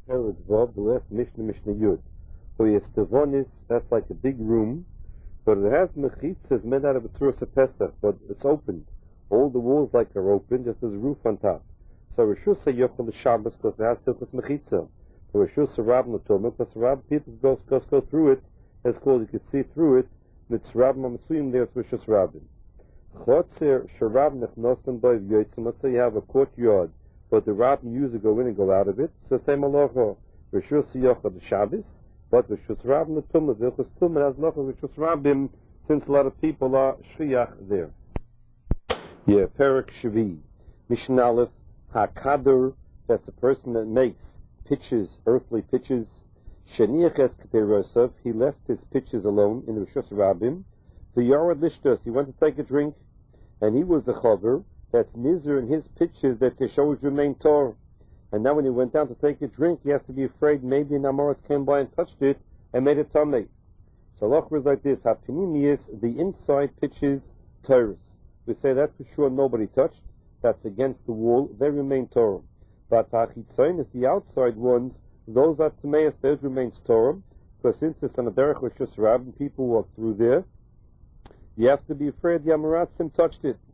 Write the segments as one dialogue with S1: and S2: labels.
S1: Perek Vav, the last Mishnah Yud. Hoyestevonis, that's like a big room, but it has mechitzas made out of a tzurus pesach, but it's opened. All the walls like are open, just there's a roof on top. So Rishus Yochel the Shabbos because it has silchus mechitza. Rishus Rab Natomah because Rab people go through it. It's called you could see through it. Mitzrab Mamsuyim there it's Rishus Rabin. Chotzer Sharab Nechnosim Boy Yotzim. Let's say you have a courtyard, but the rabbin usually go in and go out of it. So say Malacha Rishus Yochel the Shabbos. But Rishus Rab Natomah Vilchus Tumah has Lacha Rishus Rabim, since a lot of people are shriach there. Yeah, Perek Shvi. Mishnah Aleph, HaKader, that's a person that makes pitches, earthly pitches. Sheniach es Keterosov, he left his pitches alone in Rishus Rabim. The Yarad Lishtos, he went to take a drink, and he was the Chaver, that's Nizr in his pitches that Teshosh remained Torah. And now when he went down to take a drink, he has to be afraid maybe an Amoritz came by and touched it and made it Tameh. So Allah was like this, HaPinimius, the inside pitches, Torah. We say that for sure nobody touched. That's against the wall. They remain Torah. But Hachitzayin is the outside ones. Those are Tameas. Those remains Torah. Because since it's on a derech Rishus Rab and people walk through there, you have to be afraid the Amaratzim touched it.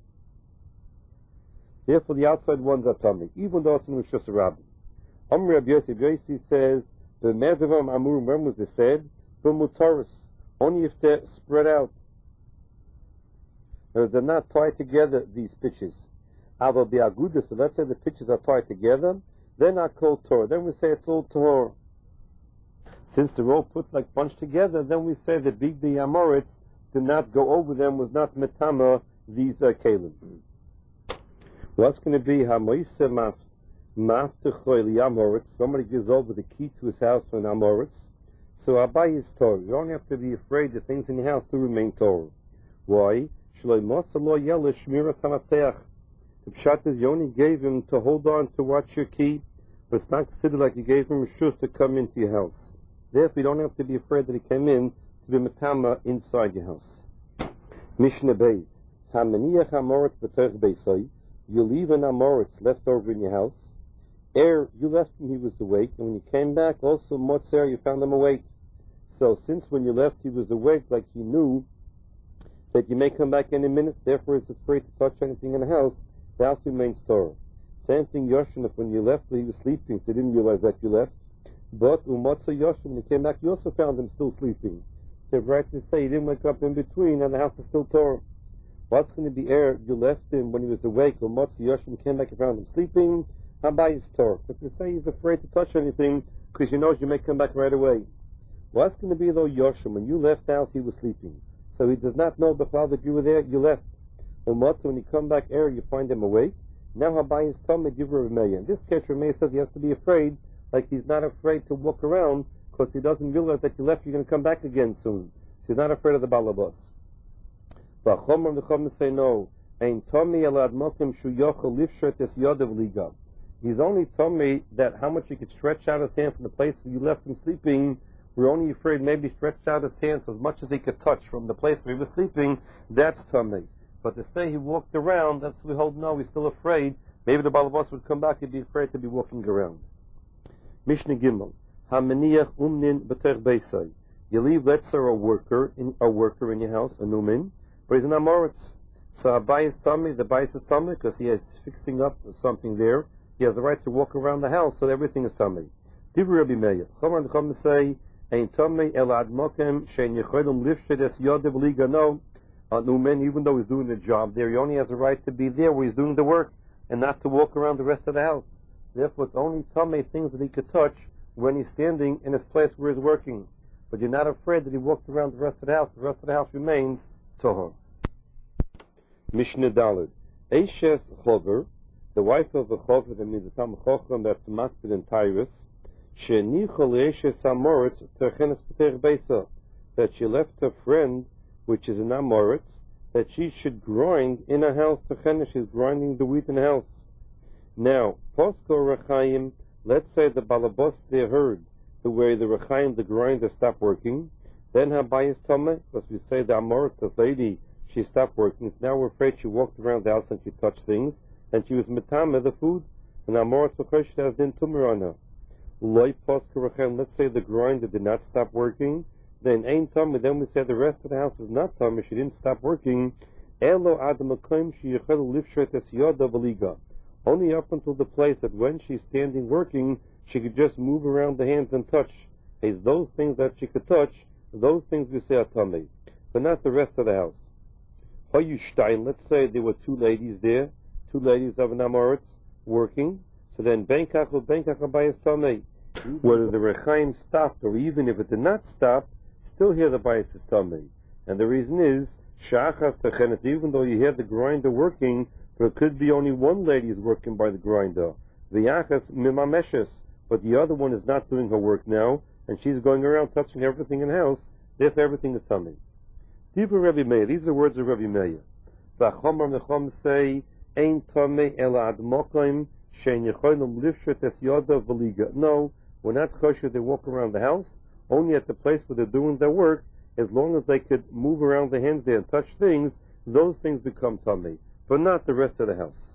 S1: Therefore, the outside ones are Tamei, even though it's in Rishus Rab. Amr Rabbi Yosef Yosi says, the Medavam Amurim, when was this said? The Mutaris. Only if they're spread out. They're not tied together, these pitches. Ava bi'agudis, but let's say the pitches are tied together, they're not called Torah. Then we say it's all Torah. Since they're all put like bunched together, then we say the big Amoritz did not go over them, was not metama these kelim. What's going to be hamoise maftechoy li'amoritz? Somebody gives over the key to his house for an Amoritz. So Abai is Torah. You don't have to be afraid the things in your house to remain Torah. Why? The pshat is you only gave him to hold on to watch your key, but it's not considered like you gave him reshus to come into your house. Therefore, you don't have to be afraid that he came in to be metama inside your house. Mishnah Beis. Hamaniach Amoritz b'terech beisai. You leave an Amoritz left over in your house. You left him, he was awake, and when you came back, also Motzer, you found him awake. So since when you left he was awake, like he knew that you may come back any minute, therefore he's afraid to touch anything in the house remains Torah. Same thing Yoshim, if when you left he was sleeping, so he didn't realize that you left. But Umotza Yoshim, when you came back, you also found him still sleeping. So right to say he didn't wake up in between and the house is still Torah. What's going to be you left him when he was awake, Umotza Yoshim came back and found him sleeping, Habai is Torah. But to say he's afraid to touch anything, because he knows you may come back right away. What's going to be though Yoshim, when you left the house he was sleeping. So he does not know before that you were there, you left. When you come back you find him awake. Now Habai is Tomei Divra Remeya. In this case, Remeya says you have to be afraid, like he's not afraid to walk around, because he doesn't realize that you left, you're going to come back again soon. So he's not afraid of the Balabas. But Chomer the Chomer say no. Ein Tomei Elad Mokim Shu Yochel Lifshet Es Yodav Liga. He's only Tomei that how much you could stretch out his hand from the place where you left him sleeping. We're only afraid maybe stretched out his hands as much as he could touch from the place where he was sleeping. That's Tamei. But to say he walked around, that's we hold no, he's still afraid. Maybe the Balabas would come back, he'd be afraid to be walking around. Mishnah Gimel. Hamaniach umnin b'terech beisai. You leave, let's say, a worker in your house, a numin, but he's an Amoritz. So Abai is Tamei, the Abai is Tamei, because he is fixing up something there. He has the right to walk around the house, so everything is Tamei. Divri Rabbi Meir. Chomer and Chomer say, Ein Tomei Elad Mokem Shein Yecholim Lifshet Es Yodav Liga. No, Numen, even though he's doing the job there, he only has a right to be there where he's doing the work and not to walk around the rest of the house. Therefore, it's only Tomei things that he could touch when he's standing in his place where he's working. But you're not afraid that he walked around the rest of the house. The rest of the house remains Tohor. Mishnah Daled. Eishes Chover, the wife of a Chover, that means the Tam Chochem, that's Makbid and Tyrus, that she left her friend, which is an Amoritz, that she should grind in a house. She's grinding the wheat in a house. Now, Posko Rechaim, let's say the Balabos they heard the way the Rechaim, the grinder, stopped working. Then Habai is Tomei, because we say the Amoritz, this lady, she stopped working. So now we're afraid she walked around the house and she touched things, and she was metame the food, and Amoritz V'chosh has din tumor on her. Let's say the grinder did not stop working, then ain't tummy. Then we say the rest of the house is not tummy. She didn't stop working. Only up until the place that when she's standing working, she could just move around the hands and touch. Is those things that she could touch, those things we say are tummy, but not the rest of the house. Let's say there were two ladies there, two ladies of an Amoritz working. So then Benkach Abayis Tamei. Whether the Rechaim stopped or even if it did not stop, still here the Bayis is Tamei. And the reason is, Shachas Techenes, even though you hear the grinder working, but it could be only one lady is working by the grinder. V'yachas Mimameshes, but the other one is not doing her work now, and she's going around touching everything in the house, therefore everything is Tamei. Divrei Rabbi Meir, these are words of Rabbi Meir. V'achomar Mechom say, Ein Tamei ela ad mokoim, no, we're not kosher. They walk around the house, only at the place where they're doing their work. As long as they could move around the hands there and touch things, those things become tummy, but not the rest of the house.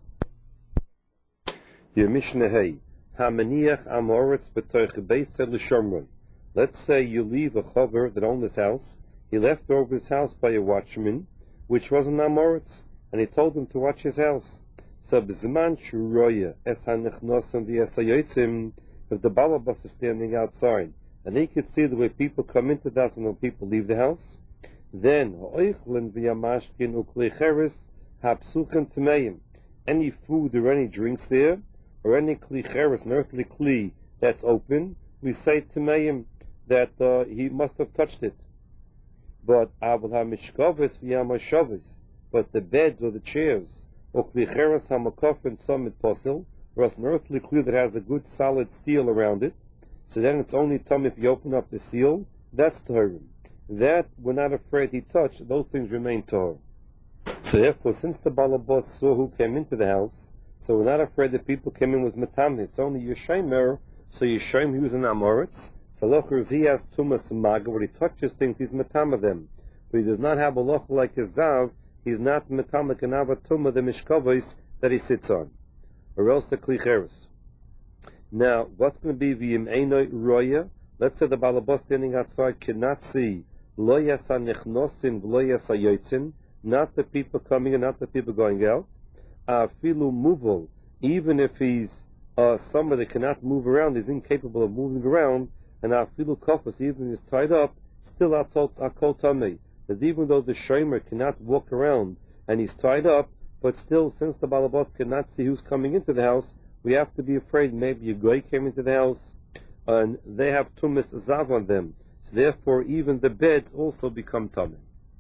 S1: Let's say you leave a chaver that owned this house. He left over his house by a watchman, which was an Amoritz, and he told him to watch his house. So b'zman shuroya es hanichnosim v'esayotzim, if the balabas is standing outside and he could see the way people come into the house and when people leave the house, then ha'oichlin v'yamashkin ukleicheres ha'psuchem tmeim, any food or any drinks there or any klicheres, an earthly kli that's open, we say tmeim that he must have touched it. But avol ha'mishkaves v'yamashaves, but the beds or the chairs or klicheres hamakofin summit posel, or else an earthly kli that has a good solid seal around it, so then it's only tum if you open up the seal, that's Torah. That we're not afraid he touched, those things remain Torah. So therefore, since the Balabos saw who came into the house, so we're not afraid that people came in with Matam, it's only Yeshemer, so Yeshem he was an Amoritz, so lochers he has Tumas Maga, where he touches things, he's Matam of them. But he does not have a loch like his Zav, he's not Metamek and Avatuma, the Mishkavos that he sits on, or else the Klicheres. Now, what's going to be V'yim Einoi Roya? Let's say the Balabas standing outside cannot see Lo Yasa Nechnosin V'lo Yasa Yotzin, not the people coming in, not the people going out. Afilu Muval, even if he's somebody that cannot move around, he's incapable of moving around, and Afilu Kofas, even if he's tied up, still Akol Tamei. That even though the Shomer cannot walk around and he's tied up, but still, since the Balabas cannot see who's coming into the house, we have to be afraid maybe a goy came into the house and they have tumis zav on them. So therefore, even the beds also become tamim.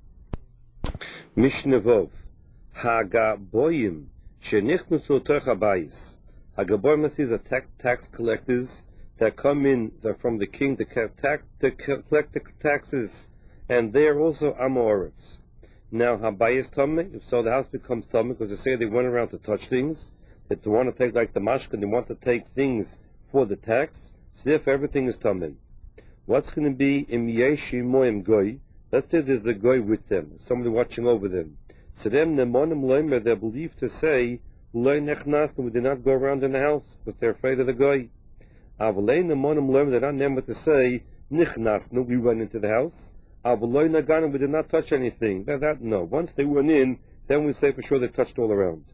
S1: Mishnah Vov, Hagaboyim shenichnusu torch habayis. Hagaboyim is a tax collectors that come in. They're from the king to collect the taxes, and they are also Amoritz. Now, habayis tamim. If so, the house becomes tamim because they say they went around to touch things. That they want to take like the mashkin, they want to take things for the tax, so therefore everything is tamim. What's going to be im yeshi moim goy? Let's say there's a goy with them, somebody watching over them. So them nemonim loimer, they're believed to say loy nechnasnu, we did not go around in the house because they're afraid of the goy. Avalei nemonim loimer, they're not never to say nichnasnu, we went into the house. Avaloi naganim, we did not touch anything. No. Once they went in, then we say for sure they touched all around.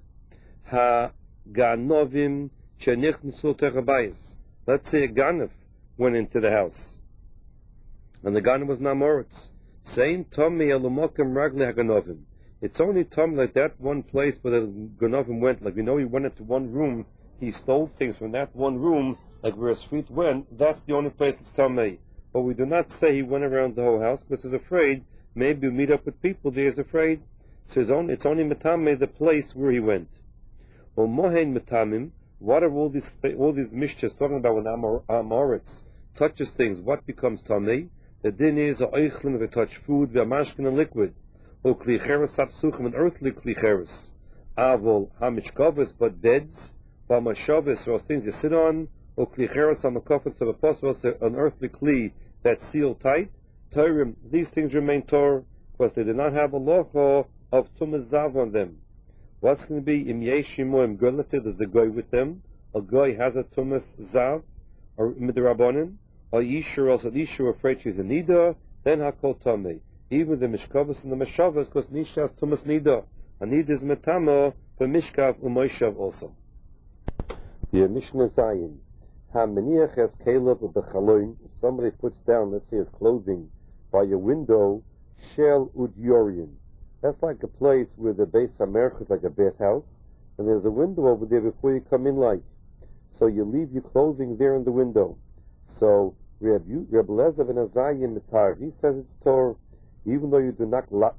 S1: Ganovim shenichnusu torch habayis. Let's say a Ganav went into the house, and the Ganav was Namoritz. Saying Tommy elumokim ragli haganovim. It's only Tom like that one place where the Ganovim went. Like we know he went into one room, he stole things from that one room, like where his feet went. That's the only place it's Tommy. But we do not say he went around the whole house because he's afraid. Maybe he'll meet up with people there. He's afraid. So it's only Matame, the place where he went. Well, Mohen Metamim, what are all these mishchas talking about when Amoritz touches things? What becomes Tamei? The din is a oichlin, if they touch food, v'amashkin, and liquid. Or klicheres hapsuchim, and earthly klicheres. Avol hamishkaves, but beds, v'amashaves, or things you sit on, or klicheres hamakofets of a possible, an earthly kli that's sealed tight. Torah, these things remain Torah, because they did not have a locha of tumazav on them. What's going to be im yeshimo im goy? Let's say there's a goy with them. A goy has a tumas zav, or midrabanan, or Isha, or else at Isha afraid she's a Nida, then Hakol Tomei. Even the Mishkavas and the Meshavas, because Nisha has Tumas Nida. A Nida is Metama for Mishkav Umoishav also. The Mishnah Zayin. Ha-Meniach has Caleb B'Chaloin. If somebody puts down, let's say, his clothing by a window, Shel Udyorian. That's like a place where the Beis HaMerch is like a bathhouse, and there's a window over there before you come in, like. So you leave your clothing there in the window. So Reb Lezer ben Azariah Mitar, he says it's Torah, even though you do not lock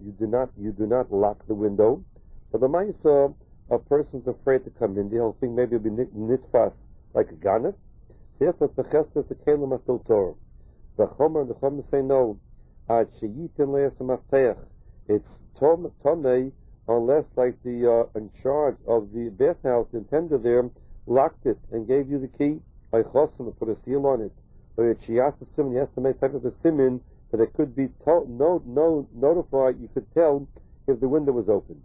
S1: the window. But the Ma'isa, a person's afraid to come in. The whole thing maybe will be nitfas like a ganef. So if it's becheskas, the kelim are still Torah. The Chomer say no. Ad sheyitin le'esamaftech. It's tomei unless, like the in charge of the bathhouse, the attendant there, locked it and gave you the key. By chosim and put a seal on it. Or she asked the simon, you have to make type of a simon that it could be notified. You could tell if the window was open.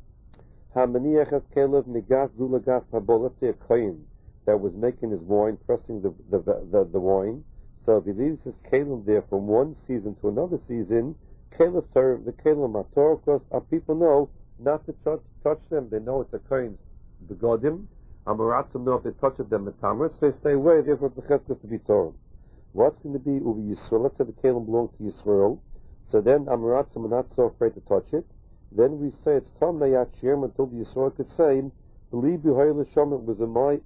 S1: Ha-Meniach has kelev nigas zulagas habo. Let's say a kohen that was making his wine, pressing the wine. So if he leaves his kelim there from one season to another season, kelev Torah, the kelim are Torah, because our people know not to touch them. They know it's a kohen's begodim. Amaratzim know if they touch it, then metamer, so they stay away. Therefore, the cheskas to be Torah. What's going to be uvi Yisrael? Let's say the kelim belong to Yisrael. So then Amaratzim are not so afraid to touch it. Then we say it's Tom Nayat Shem until the Yisrael could say, believe B'Hoyle Shom, it was in my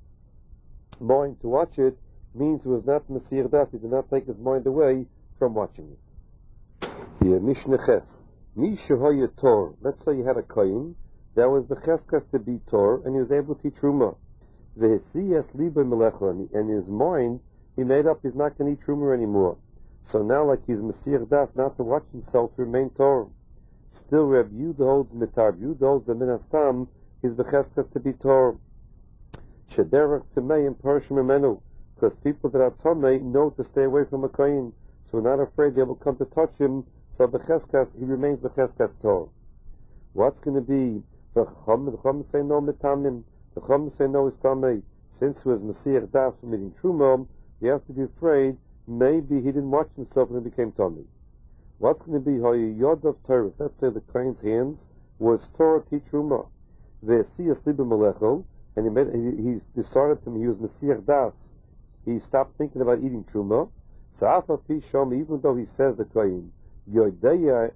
S1: mind to watch it, means it was not Masir Das, he did not take his mind away from watching it. Here, Mishnah Ches. Mishahoya Tor. Let's say you had a kohen that was Becheskas to be Tor, and he was able to teach Truma. The Hesiyas Liba Melecha, and in his mind, he made up he's not going to eat Truma anymore. So now, like he's Masir Das, not to watch himself to remain Tor. Still, Reb Yehuda holds mitar. Yehuda holds the minastam is becheskas to be Torah. Shederach Tamei and Parshim Imenu, because people that are Tamei know to stay away from a kohen, so we're not afraid they will come to touch him. So becheskas, he remains becheskas Torah. What's going to be? The Chum say no mitamim. The Chum say no is Tamei. Since he was Masir Das from eating Truma, you have to be afraid. Maybe he didn't watch himself and he became Tamei. What's going to be Yod of Torah? Let's say the kohen's hands was Torah teach Truma. The Siyas Liba Melechel, and he decided to he was Masir Das. He stopped thinking about eating Truma. So Afa Pishom, even though he says the kohen, Yodeya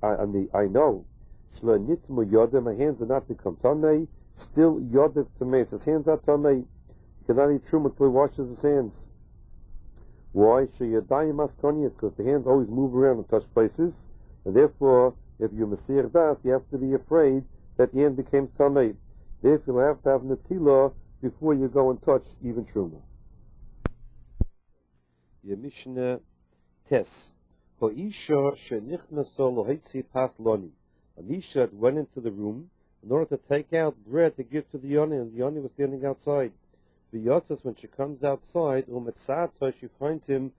S1: I know, Shlo Nitmu Yodah, my hands are not become Tamei, still Yodah Tamei. His hands are Tamei. He cannot eat Truma until he washes his hands. Why? Sheyadayim maskonius, because the hands always move around and touch places, and therefore, if you're Masir Das, you have to be afraid that the hand becomes Tamei. Therefore, you have to have Netilah before you go and touch even Truma. Your Mishnah Tes. Ho'isha shenichnaso lohitzi pas loni. An Isha went into the room in order to take out bread to give to the Yoni, and the Yoni was standing outside. The Yotzes, when she comes outside, she finds him,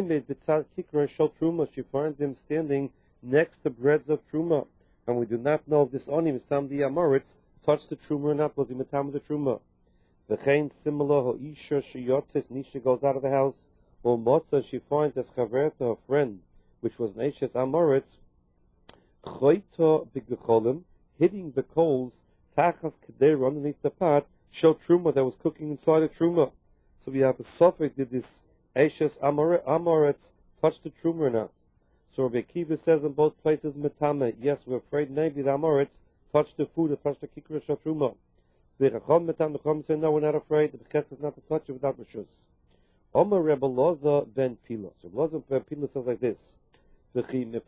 S1: she finds him standing next to breads of Truma. And we do not know if this Oni, Mistam the Amoritz, touched the Truma or not, was he Mitam the Truma. The Chain similar, Ho'isha, she Yotzes, Nisha goes out of the house, Motza, she finds as Chaverta, her friend, which was Neshes Amoritz, Choyta B'Gecholim, hitting the coals, Tachas Keder underneath the pot, showed Truma that was cooking inside the Truma. So we have a suffix, did this Eshes Amoretz touch the Truma or not? So Rabbi Akiva says in both places, Metame, yes, we're afraid maybe the Amoretz touched the food or touched the Kikrish of Truma. The Chacham say, no, we're not afraid, the Bechesed is not to touch it without Rishus. Omer Rebbe Loza ben Pilos. Rebbe Loza ben Pilos says like this, What's the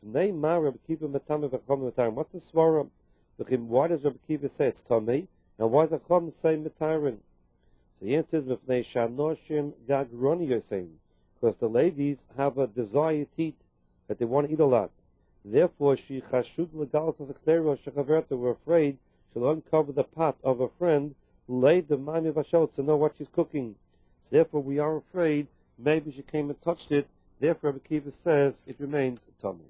S1: Svaram? Why does Rabbi Akiva say it's Tamei? And why does Chacham say Metarin? So the answer is Mifnei Shanoshim Gagroni, you're saying, because the ladies have a desire to eat, that they want to eat a lot. Therefore, she chashud legal to zekleiro shechaverta, were afraid she'll uncover the pot of a friend, laid the mami vashot to know what she's cooking. So therefore, we are afraid maybe she came and touched it. Therefore, Rabbi Akiva says it remains tummy.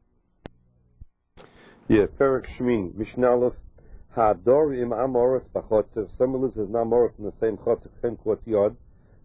S1: Yeah, Perek Shmin, Mishnah Aleph. Hador im Amoritz b'chotzev. Someone lives with an Amoritz in the same chotzev, same courtyard.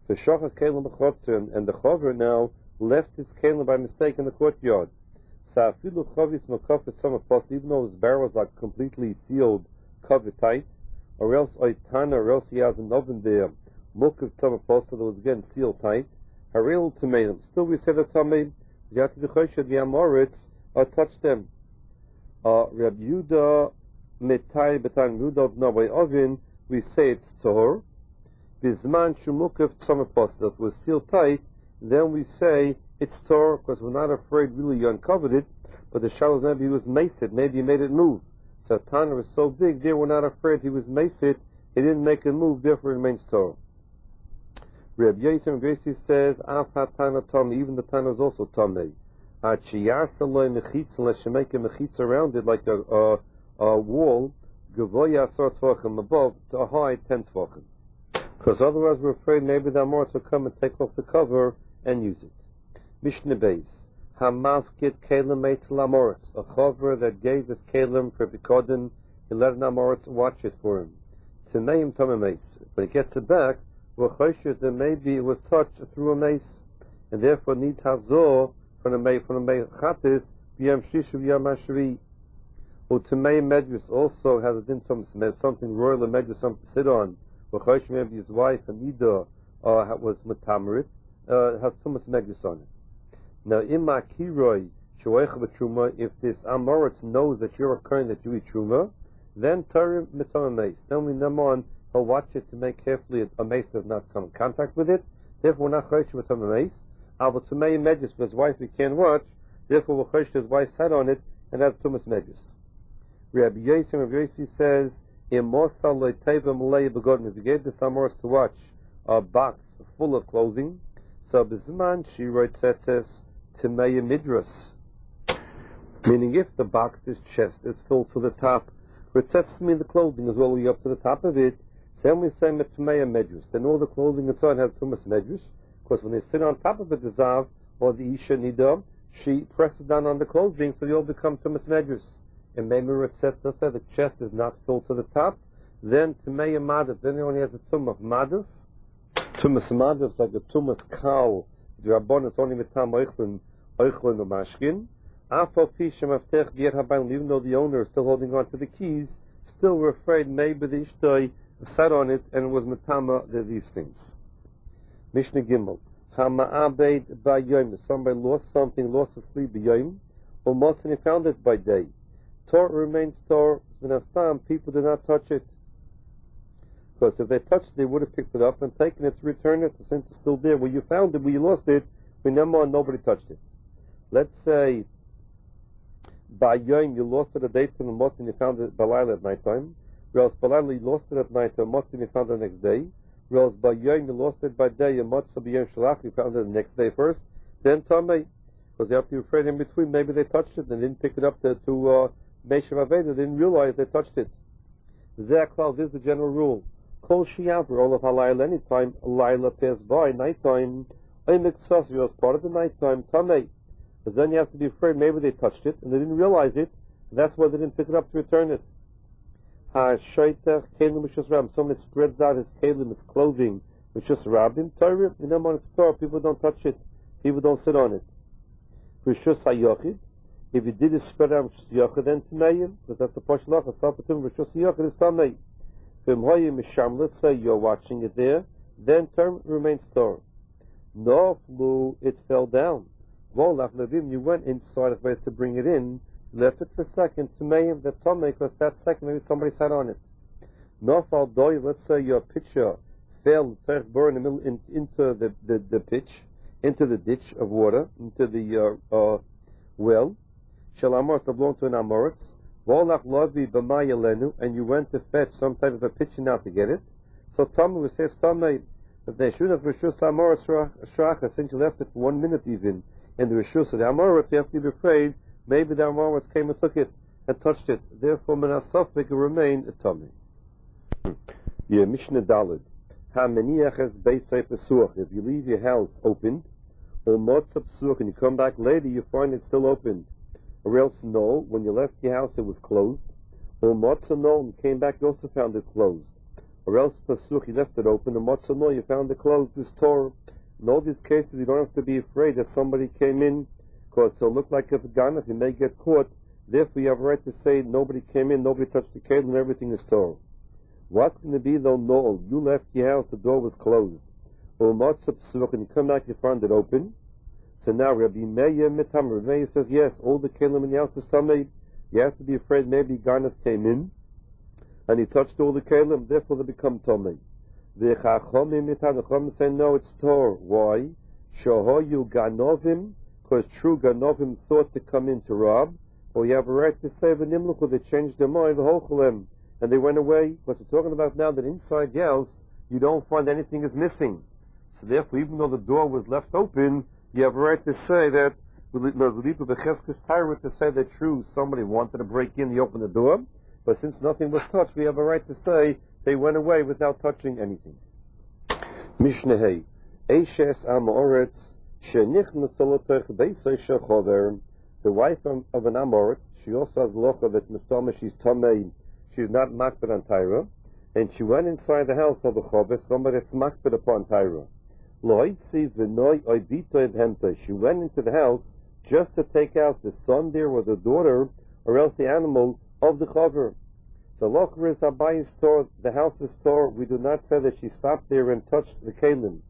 S1: V'shachach kelim b'chotzer, and the chover now left his kelim by mistake in the courtyard. Sa'afilu chavis makafet some apostle, even though his barrel was like completely sealed, covered tight, or else oitana, or else he has an oven there, mukav some apostle that was again sealed tight. Haril tomatum. Still we say the tamei, you have to be choshed the amoritz, or touch them. Reb Yuda metai betan Yuda b'navay oven, we say it's tor. Bizman shumukav some apostle, if it was sealed tight, then we say it's tor, because we're not afraid really you uncovered it, but the shadow maybe he was maced, maybe he made it move. So Tana was so big there, we're not afraid he was maced, he didn't make it move, therefore it remains tor. Reb Yosem Gracie says, Af ha-Tana Tomei, even the Tana is also Tomei. Achiyasa mechitza, unless you make a mechitza around it like a wall, Gavoya asar tvachim, above, to a high 10 tvachim. Because otherwise we're afraid maybe the Amoritz will come and take off the cover and use it. Mishnah Beis, Hamavkid Kalim Eitz Lamoritz, a chover that gave his Kalim for Bikodin, he let an Amoritz watch it for him. Tameim Tomei Meis. When he gets it back, we're choshed that maybe it was touched through a mace, and therefore needs hazor from a mechatis b'yam shishu b'yam hashvi. U'tamei medrus also has a din something royal and medrus, something to sit on. We're choshed maybe his wife and Ida was metamerit, has tumas medrus on it. Now, imma kiroi shoeich b'truma, if this Amoritz knows that you're a kohen that you eat truma, then tarim mitamah mace. Then we name on, he'll watch it to make carefully a mace does not come in contact with it. Therefore, we're not chosh with a mace. But to may medjus for his wife we can't watch. Therefore, we're chosh his wife sat on it and has tumas medjus. Rabbi Yossi says, if you gave the Amoritz to watch a box full of clothing, so bisman she writes says Timei midras, meaning if the box, this chest, is filled to the top, which sets me the clothing as well, we up to the top of it. So then we say Timei midras. Then all the clothing inside has tumas medjus, because when they sit on top of it, the zav or the isha nida, she presses down on the clothing, so they all become tumas medjus. And maybe Ritzetza said the chest is not filled to the top, then Timei madif, then he only has a tum of madif. Tumas madif is like a tumas cow. The Rabbon is only mitam oichlin or mashkin. Afal pishem aftech b'yet habayim, even though the owner is still holding on to the keys, still we're afraid maybe the ishtoi sat on it and was mitama these things. Mishnah Gimel. Hama'abed ba'yom. Somebody lost something, lost his kli b'yom, almost and he found it by day. Torah remains Torah. V'nastam, people did not touch it. Because if they touched it, they would have picked it up and taken it to return it, since it's still there. Where you found it, where you lost it, nobody touched it. Let's say, by Yom, you lost it a day to the Mot and you found it Balayla at night time. Whereas Balayla, you lost it at night to Mot and you found it the next day. Whereas by Yom, you lost it by day, and Mot Sabiyam Shalach, you found it the next day first. Then Tamei. Because you have to be afraid in between, maybe they touched it and didn't pick it up to Meishav Aveda, they didn't realize they touched it. Ze'aklal, this is the general rule. Kol Shiavr, all of Halayla, anytime Laila passed by, nighttime, Oymik was part of the nighttime, Tamei. Because then you have to be afraid maybe they touched it and they didn't realize it, and that's why they didn't pick it up to return it. Somebody spreads out his kelim, his clothing, which just robbed him, Torah, in them on its Torah, people don't touch it, people don't sit on it. Rishus HaYochid, if he did spread out Rishus HaYochid, then Tmeim, because that's the portion of Sapatim, Rishus HaYochid is Tamei. Let's say you're watching it there, then term remains Torah. No, it fell down. You went inside of place to bring it in, left it for a second, to make the Tomei, because that second maybe somebody sat on it. No, let's say your pitcher fell, burn in the middle, into the pitch, into the ditch of water, into the well. Shall Amoritz belong to an Amoritz? And you went to fetch some type of a pitcher now to get it. So Tomei will say, Tomei, if they should have Rishus Amoritz Shracha, since you left it for 1 minute even, in the Rishus of the Amoritz, you have to be afraid, maybe the Amoritz came and took it, and touched it. Therefore, Menasofik will remain a Tomei. Yeah, Mishnah Daled. If you leave your house opened, or Motzah Psuach, and you come back later, you find it still opened. Or else no, when you left your house it was closed. Or Motzah no, and you came back, you also found it closed. or else Pasuk, he left it open, and Matzah, you found it closed, this Torah. In all these cases, you don't have to be afraid that somebody came in, because it'll look like a gun, if you may get caught. Therefore, you have a right to say, nobody came in, nobody touched the kelim, and everything is Torah. What's going to be though, no, you left your house, the door was closed. Or Matzah Pasuk, and you come back, you find it open. So now Rabbi Meir Mitam, Rabbi Meir says, yes, all the kelim in the house is Tamei. You have to be afraid maybe Ganav came in, and he touched all the kelim, therefore they become Tamei. The Chachomim say, no, it's Torah. Why? Shohoyu Ganovim, because true Ganovim thought to come in to rob, or you have a right to say, V'nimluchu, they changed their mind, V'hocholem, and they went away. Because we're talking about now that inside the house, you don't find anything is missing. So therefore, even though the door was left open, you have a right to say that, to say that true, somebody wanted to break in, he opened the door, but since nothing was touched, we have a right to say they went away without touching anything. Mishnah Hey, Eishes Amoretz, Shenichnas Solotoch Beisay Shechover, the wife of an Amoretz, she also has locha that Mustama, she's Tomei, she's not makbid on Tyra, and she went inside the house of the Chover, somebody that's makbid upon Tyra. She went into the house just to take out the son there or the daughter, or else the animal of the Chover. So Locher is Abayi's Torah, the house is Torah. We do not say that she stopped there and touched the kelim.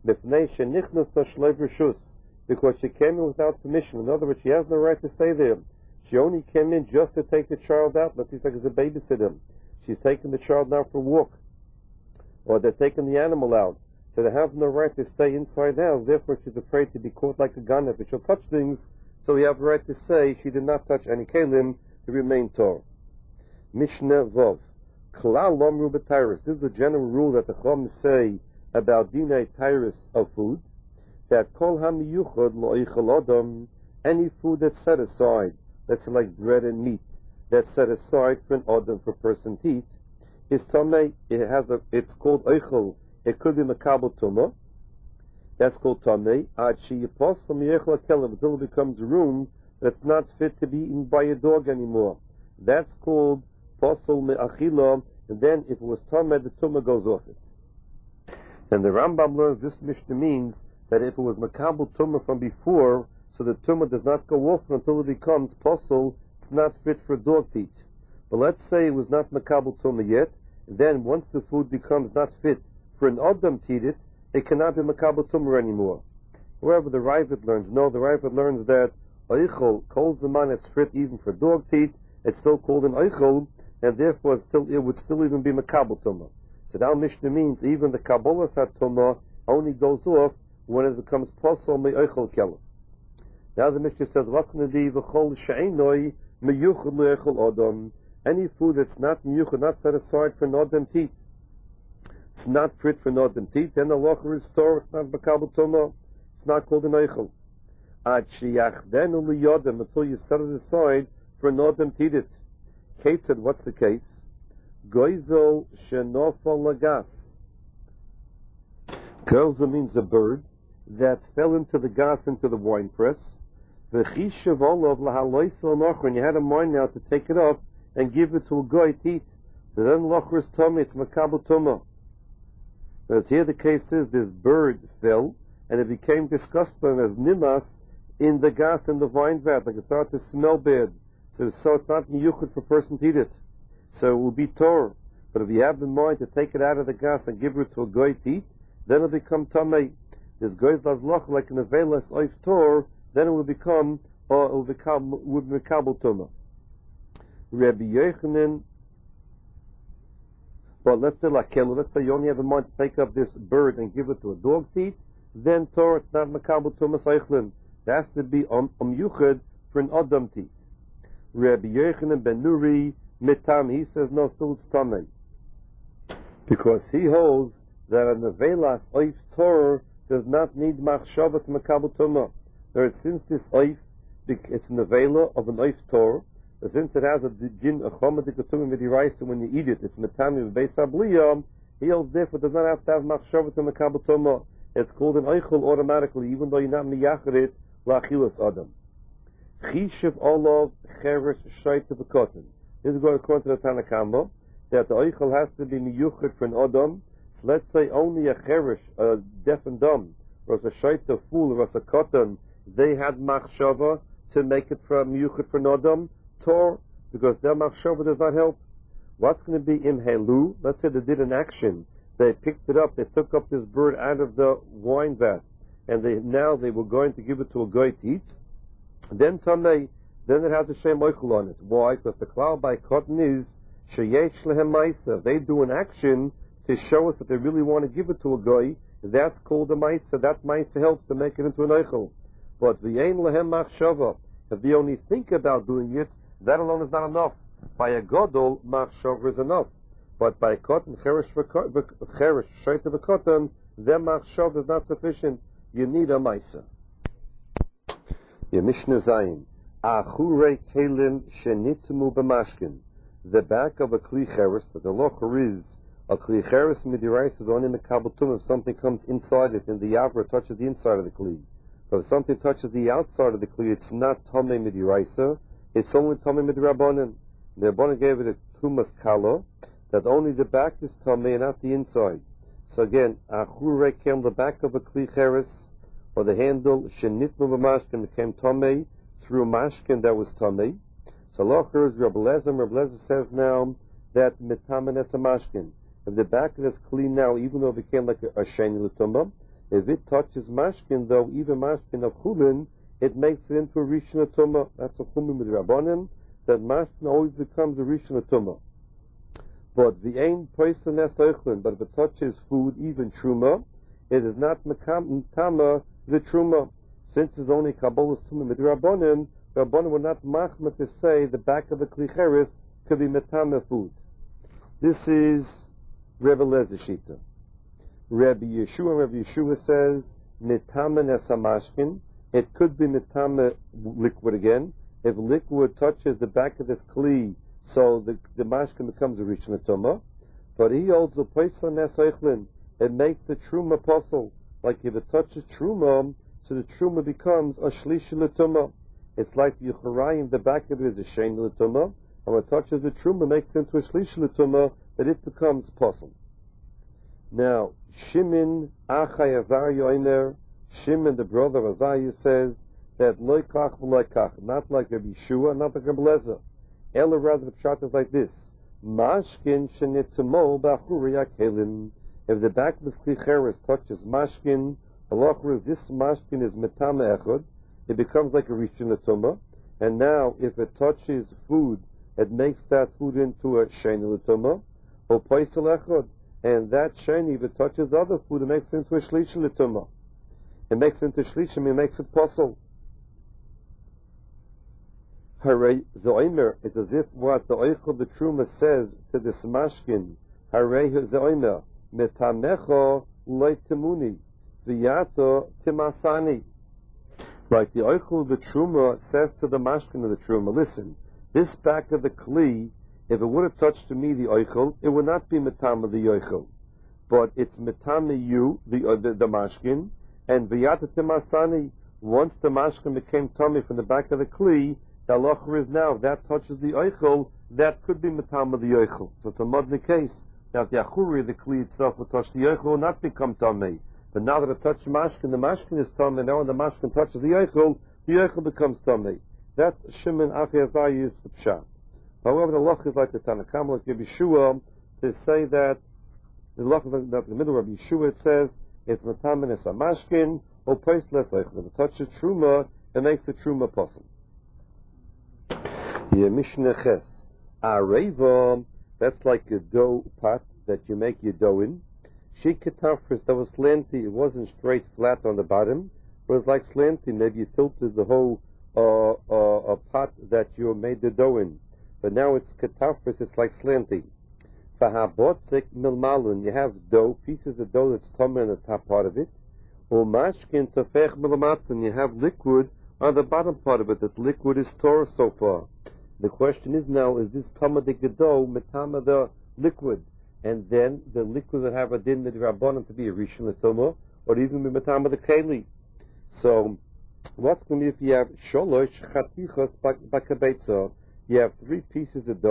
S1: Because she came in without permission. In other words, she has no right to stay there. She only came in just to take the child out. Let's say it's a babysitter. She's taking the child now for a walk. Or they're taking the animal out. So they have no right to stay inside the house. Therefore, she's afraid to be caught like a gun if she'll touch things. So we have a right to say she did not touch any kelim to remain Torah. Mishnah Vov. Klal Lomru B'Tyrus. This is the general rule that the Chum say about Dinei Tyrus of food. That Kol HaMiyuchad Lo'ichel Adam, any food that's set aside, that's like bread and meat, that's set aside for an Adam, for a person to eat, is Tamei. It's called Eichel. It could be Makabel Tumah. That's called Tamei. Ad Sheyipos Miyechel Kelim, until it becomes room that's not fit to be eaten by a dog anymore. That's called Posel Me'achila, and then if it was Tamei, the Tumah goes off it. And the Rambam learns this Mishnah means that if it was Makabel Tumah from before, so the Tumah does not go off until it becomes Posel, it's not fit for a dog to eat. But let's say it was not Makabel Tumah yet, then once the food becomes not fit for an Adam to eat it, it cannot be Makabel Tumah anymore. However, the Ravid learns, no, the Ravid learns that Eichel, Kol Zaman, it's fit even for dog to eat, it's still called an Eichel, and therefore it would still even be Makabel Tumah. So now Mishnah means even the Kabbalah Sat Tumah only goes off when it becomes Posel Me'eichel Kelim. Now the Mishnah says, what's going to be V'chol She'enoi Meyuchad Le'eichel Adam, any food that's not Meyuchad, not set aside for an Adam to eat. It's not fit for an Adam to eat, then the Locher is Torah, it's not Makabel Tumah, it's not called an Eichel. Ad Sheyachdenu Liyodem, until you set it aside for an Adam to eat it. Kate said, what's the case? Goizel Shenofal Lagas. Goizel means a bird that fell into the gas, into the wine press. V'chishav olav lahaloisel nocher, and you had a mind now to take it up and give it to a guy to eat. So then Locher is Tumah, it's Makabel Tumah. Whereas here the case is this bird fell and it became disgusting as nimas in the gas in the wine vat, like it started to smell bad. So it's not miyuchad for a person to eat it. So it will be Torah. But if you have in mind to take it out of the gas and give it to a guy to eat, then it'll become Tamei. This goes lazloch like an avelas oif Torah, then it will become Makabel Tumah. Rabbi Yochanan. But let's say let's say you only have in mind to take up this bird and give it to a dog to eat, then Torah, it's not Makabel Tumah Seichlin. It has to be Yuchad for an Adam to eat. Rabbi Yochanan ben Nuri Mitam, he says no, still it's Tamei. Because he holds that an Avelas Oif Torah does not need Machshava to Makabel Tumah. Since this Oif, it's an Avela of an Oif Torah, since it has a din, a chomadik ketumim midiraisa, when you eat it, it's metami v'beis abliyah, he holds therefore does not have to have machshava to Makabel Tumah. It's called an eichel automatically, even though you're not miyachar it la'achilas adam. Chishav olav cheresh shaita v'kotin. This is going according to the Tanakh. that the oichel has to be miyuchid for an Adam. So let's say only a cherish, a deaf and dumb, or a shaita fool, or a katan, they had machshava to make it from miyuchid for an Adam, Tor, because their machshava does not help. What's going to be in helu? Let's say they did an action. They picked it up, they took up this bird out of the wine vat, and they were going to give it to a guy to eat. Then Tamei, then it has a Shem Oichel on it. Why? Because the cloud by cotton is Sheyesh Lehem Maisa. They do an action to show us that they really want to give it to a guy. That's called a Maisa. That Maisa helps to make it into an Oichel. But the Ein Lehem Machshava, if they only think about doing it, that alone is not enough. By a Godol, Machshava is enough. But by cotton, Cherish Shaita V'Cotton, their Machshava is not sufficient. You need a Maisa. Mishnah Zayin. Achure kelim shenitmu b'mashkin. The back of a kli cheres, that the locher is a kli cheres midirais is only mekabaltum if something comes inside it and the yavra touches the inside of the kli. But if something touches the outside of the kli, it's not tomei midiraisa, it's only tomei midirabbanan. The Rabbanan gave it a tumas kala, that only the back is tomei and not the inside. So again, achure kelim, the back of a kli cheres, or the handle shenitmu b'mashkin became tomei through mashkin that was tamei. So locher is Rabbi Lezer says now that mitamen es a mashkin. If the back of this clean now, even though it became like a sheni l'tumah, if it touches mashkin, though even mashkin of chulin, it makes it into a rishon l'tumah. That's a chumim with rabbanim, that mashkin always becomes a rishon l'tumah. But the ain person es oichlin, but if it touches food, even truma, it is not mitama the truma. Since it's only kabbalas tumah midrabanan, the rabbanan were not machma to say the back of the klicheres could be metame food. This is Rebbe Lezer Shita. Rabbi Yeshua says metame nesamashkin. It could be metame liquid again. If liquid touches the back of this kli, so the mashkin becomes a rishon tumah. But he also places on nesoichlin. It makes the truma apostle. Like if it touches truma, so the truma becomes a shlishi l'tumah. It's like the yucharayim, the back of it is a shein l'tumah, and when it touches the truma, makes it into a shlishi l'tumah, that it becomes possible. Now, Shimon Achai Azariah Omer, Shimon the brother of Azariah says that loikach v'loikach, not like Rabbi Yeshua, not like Rabbi Lezer. Ella rather the pshat is like this: Mashkin shenitzmo b'achuri yakelim. If the back of the klicheres touches mashkin, the is this mashkin is metame echad, it becomes like a rishon l'tumah, and now if it touches food, it makes that food into a sheni l'tumah, or paisel echad, and that sheni, if it touches other food, it makes it into a shlishi l'tumah. It makes it into shlishim, it makes it possible. Hare zoimer, it's as if what the oichel the truma says to this mashkin, hare zoimer, metamecho loitemuni. V'yato timasani. Like the oichel the truma says to the mashkin of the truma, listen, this back of the kli, if it would have touched to me the oichel, it would not be metama the oichel, but it's metama you, the mashkin, and v'yato timasani. Once the mashkin became tummy from the back of the kli, the halacha is now if that touches the oichel, that could be metama the oichel. So it's a modern case. Now if the achuri, the kli itself, will touch the oichel, will not become tummy. But now that it touched mashkin, the mashkin is tummy. Now when the mashkin touches the oichel becomes tummy. That's Shimon Achai Azariah's pshat. However, the loch is like the Tanakam, like Rabbi Yeshua, to say that the loch is like the middle of Rabbi Yeshua. It says it's matamin es mashkin or place less oichel. If it touches truma, it makes the truma possible. Here Mishnah Ches Areva, that's like a dough pot that you make your dough in. Shikatafris, that was slanty, it wasn't straight flat on the bottom, it was like slanty, maybe you tilted the whole pot that you made the dough in. But now it's katafris, it's like slanty. Fahabotzik milmalun, you have dough, pieces of dough that's tummy on the top part of it. Umashkin tafech milamatun, you have liquid on the bottom part of it, that liquid is Torah so far. The question is now, is this tamadik dough metama the liquid? And then the liquid that have a din midrabanan to be a rishon l'tumah, or even be metama the keli. So, what's going to be if you have sholosh chatichos bakabetza? You have 3 pieces of dough,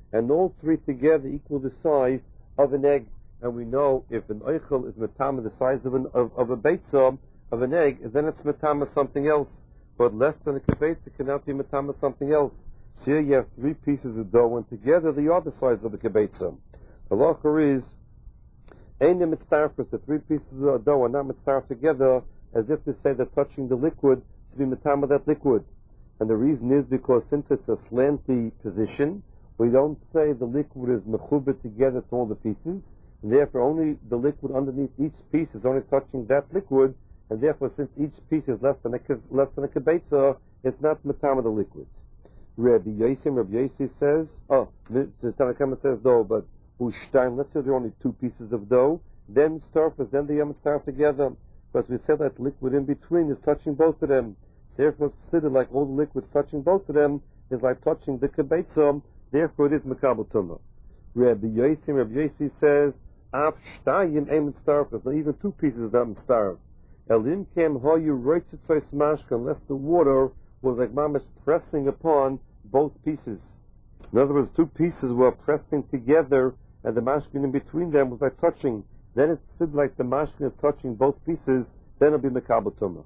S1: and all three together equal the size of an egg. And we know if an oichel is metama the size of a beitza, of an egg, then it's metama something else. But less than a kibetza cannot be metama something else. So here you have three pieces of dough, and together they are the size of a kibetza. The lacher is, ein mitzdarfus, the three pieces of dough are not mitzdarf together, as if to say they're touching the liquid to be metama that liquid. And the reason is because since it's a slanty position, we don't say the liquid is mechubed together to all the pieces, and therefore only the liquid underneath each piece is only touching that liquid, and therefore since each piece is less than a kibetza, it's not metama the liquid. Rabbi Yossi says, the Tanakama says no, but Ushtaim, let's say there are only two pieces of dough, then starfus, then they start together, because we said that liquid in between is touching both of them. Therefore it's considered like all the liquids touching both of them is like touching the kibetza, therefore it is makabel tumah. Rabbi Yossi says, Af shtayim ein mitzdarfus, not even two pieces is not mitzdarf. Elim kem hoyu roitzitzos mashka, unless the water was like mamash pressing upon both pieces. In other words, two pieces were pressing together, and the mashkin in between them was like touching. Then it seemed like the mashkin is touching both pieces, then it'll be mekabel tumah.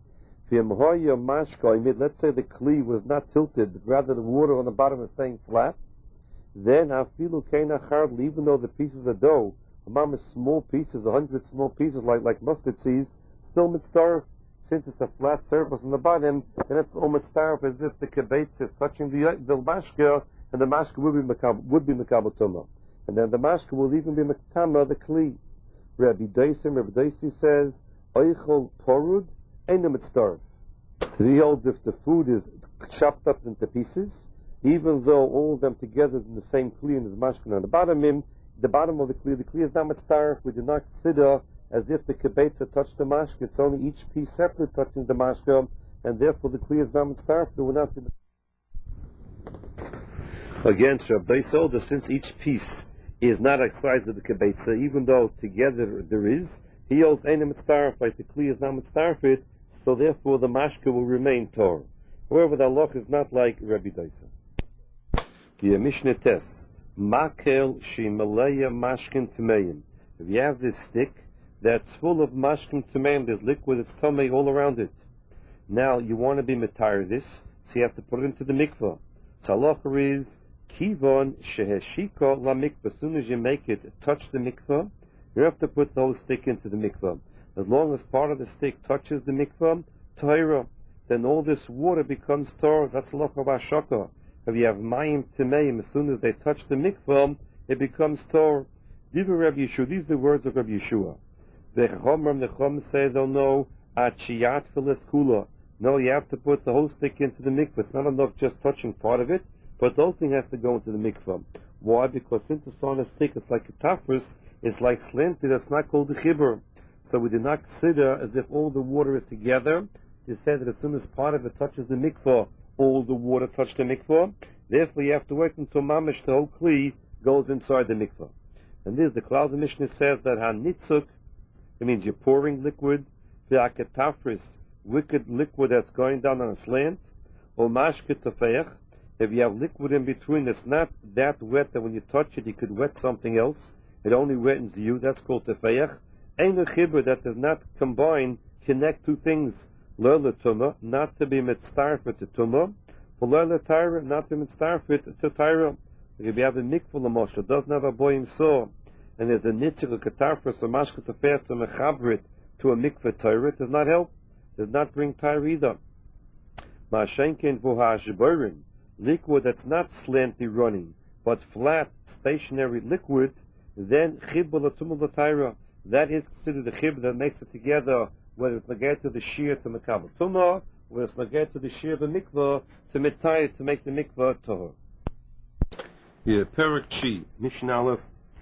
S1: Let's say the kli was not tilted, but rather the water on the bottom is staying flat. Then afilu keina hardly, even though the pieces of dough, mamash small pieces, 100 small pieces like mustard seeds, still mitzdarf. Since it's a flat surface on the bottom, then it's all mitzdarf as if the kibetz is touching the mashka, and the mashka would be mekabel tumah. And then the mashka will even be metama the kli. Rabbi Doisi says, oichel porud ain't mitzdarf. So he holds if the food is chopped up into pieces, even though all of them together is in the same kli and is mashka on the bottom of the kli is not mitzdarf. We do not consider as if the kibetza touched the mashka. It's only each piece separate touching the mashka, and therefore the kli is not mitzdarf. It will not be. Again, Rabbi Soda, since each piece is not a size of the kibetza, even though together there is, he holds ein mitzdarf, like the kli is not mitzdarf it, so therefore the mashka will remain tor. However, the halach is not like Rabbi Doisa. The Mishnah tests, makel shimaleya mashkin tmeim. If you have this stick that's full of mashkim tumeim, there's liquid, it's tumei all around it. Now, you want to be matayr this, so you have to put it into the mikvah. Tzalacher is, kivon sheheshika la mikvah. As soon as you make it touch the mikvah, you have to put the whole stick into the mikvah. As long as part of the stick touches the mikvah, Torah, then all this water becomes Torah. That's Loch of Ashaka. If you have mayim tumeim, as soon as they touch the mikvah, it becomes Torah. These are the words of Rabbi Yeshua. The Chom say they'll know achiyat filis kula. No, you have to put the whole stick into the mikvah. It's not enough just touching part of it, but the whole thing has to go into the mikvah. Why? Because since it's on a stick, it's like a tafris, it's like slanted, that's not called the chibur. So we do not consider as if all the water is together to say that as soon as part of it touches the mikvah, all the water touched the mikvah. Therefore, you have to wait until mamish, the whole kli, goes inside the mikvah. And this, the Cloud of Mishnah says that hanitzuk, it means you're pouring liquid, v'akatafris, wicked liquid that's going down on a slant, or mashke tafeach, if you have liquid in between that's not that wet that when you touch it you could wet something else, it only wettens you, that's called tafeach. Ein chibur, that does not connect two things, le'le tumah, not to be mitzdarfet to tumah, for le'le tyra, not to be mitzdarfet to tyra. If you have a mikvah l'mosh, it doesn't have a boyim saw, and there's a nitzik, a katafris, or mashke tafeach to mechabrit to a mikvah tyra, it does not help, does not bring tyra either. Ma'ashenkin v'ha'ashborin, liquid that's not slanty running, but flat, stationary liquid, then chibur l'tumah l'tyra, that is considered the chibur that makes it together, whether it's negated to the shear to mekabel tumah, whether it's negated to the shear of the mikvah to mitayr to make the mikvah tahor. Here, Perak Chi, Mishnah Aleph,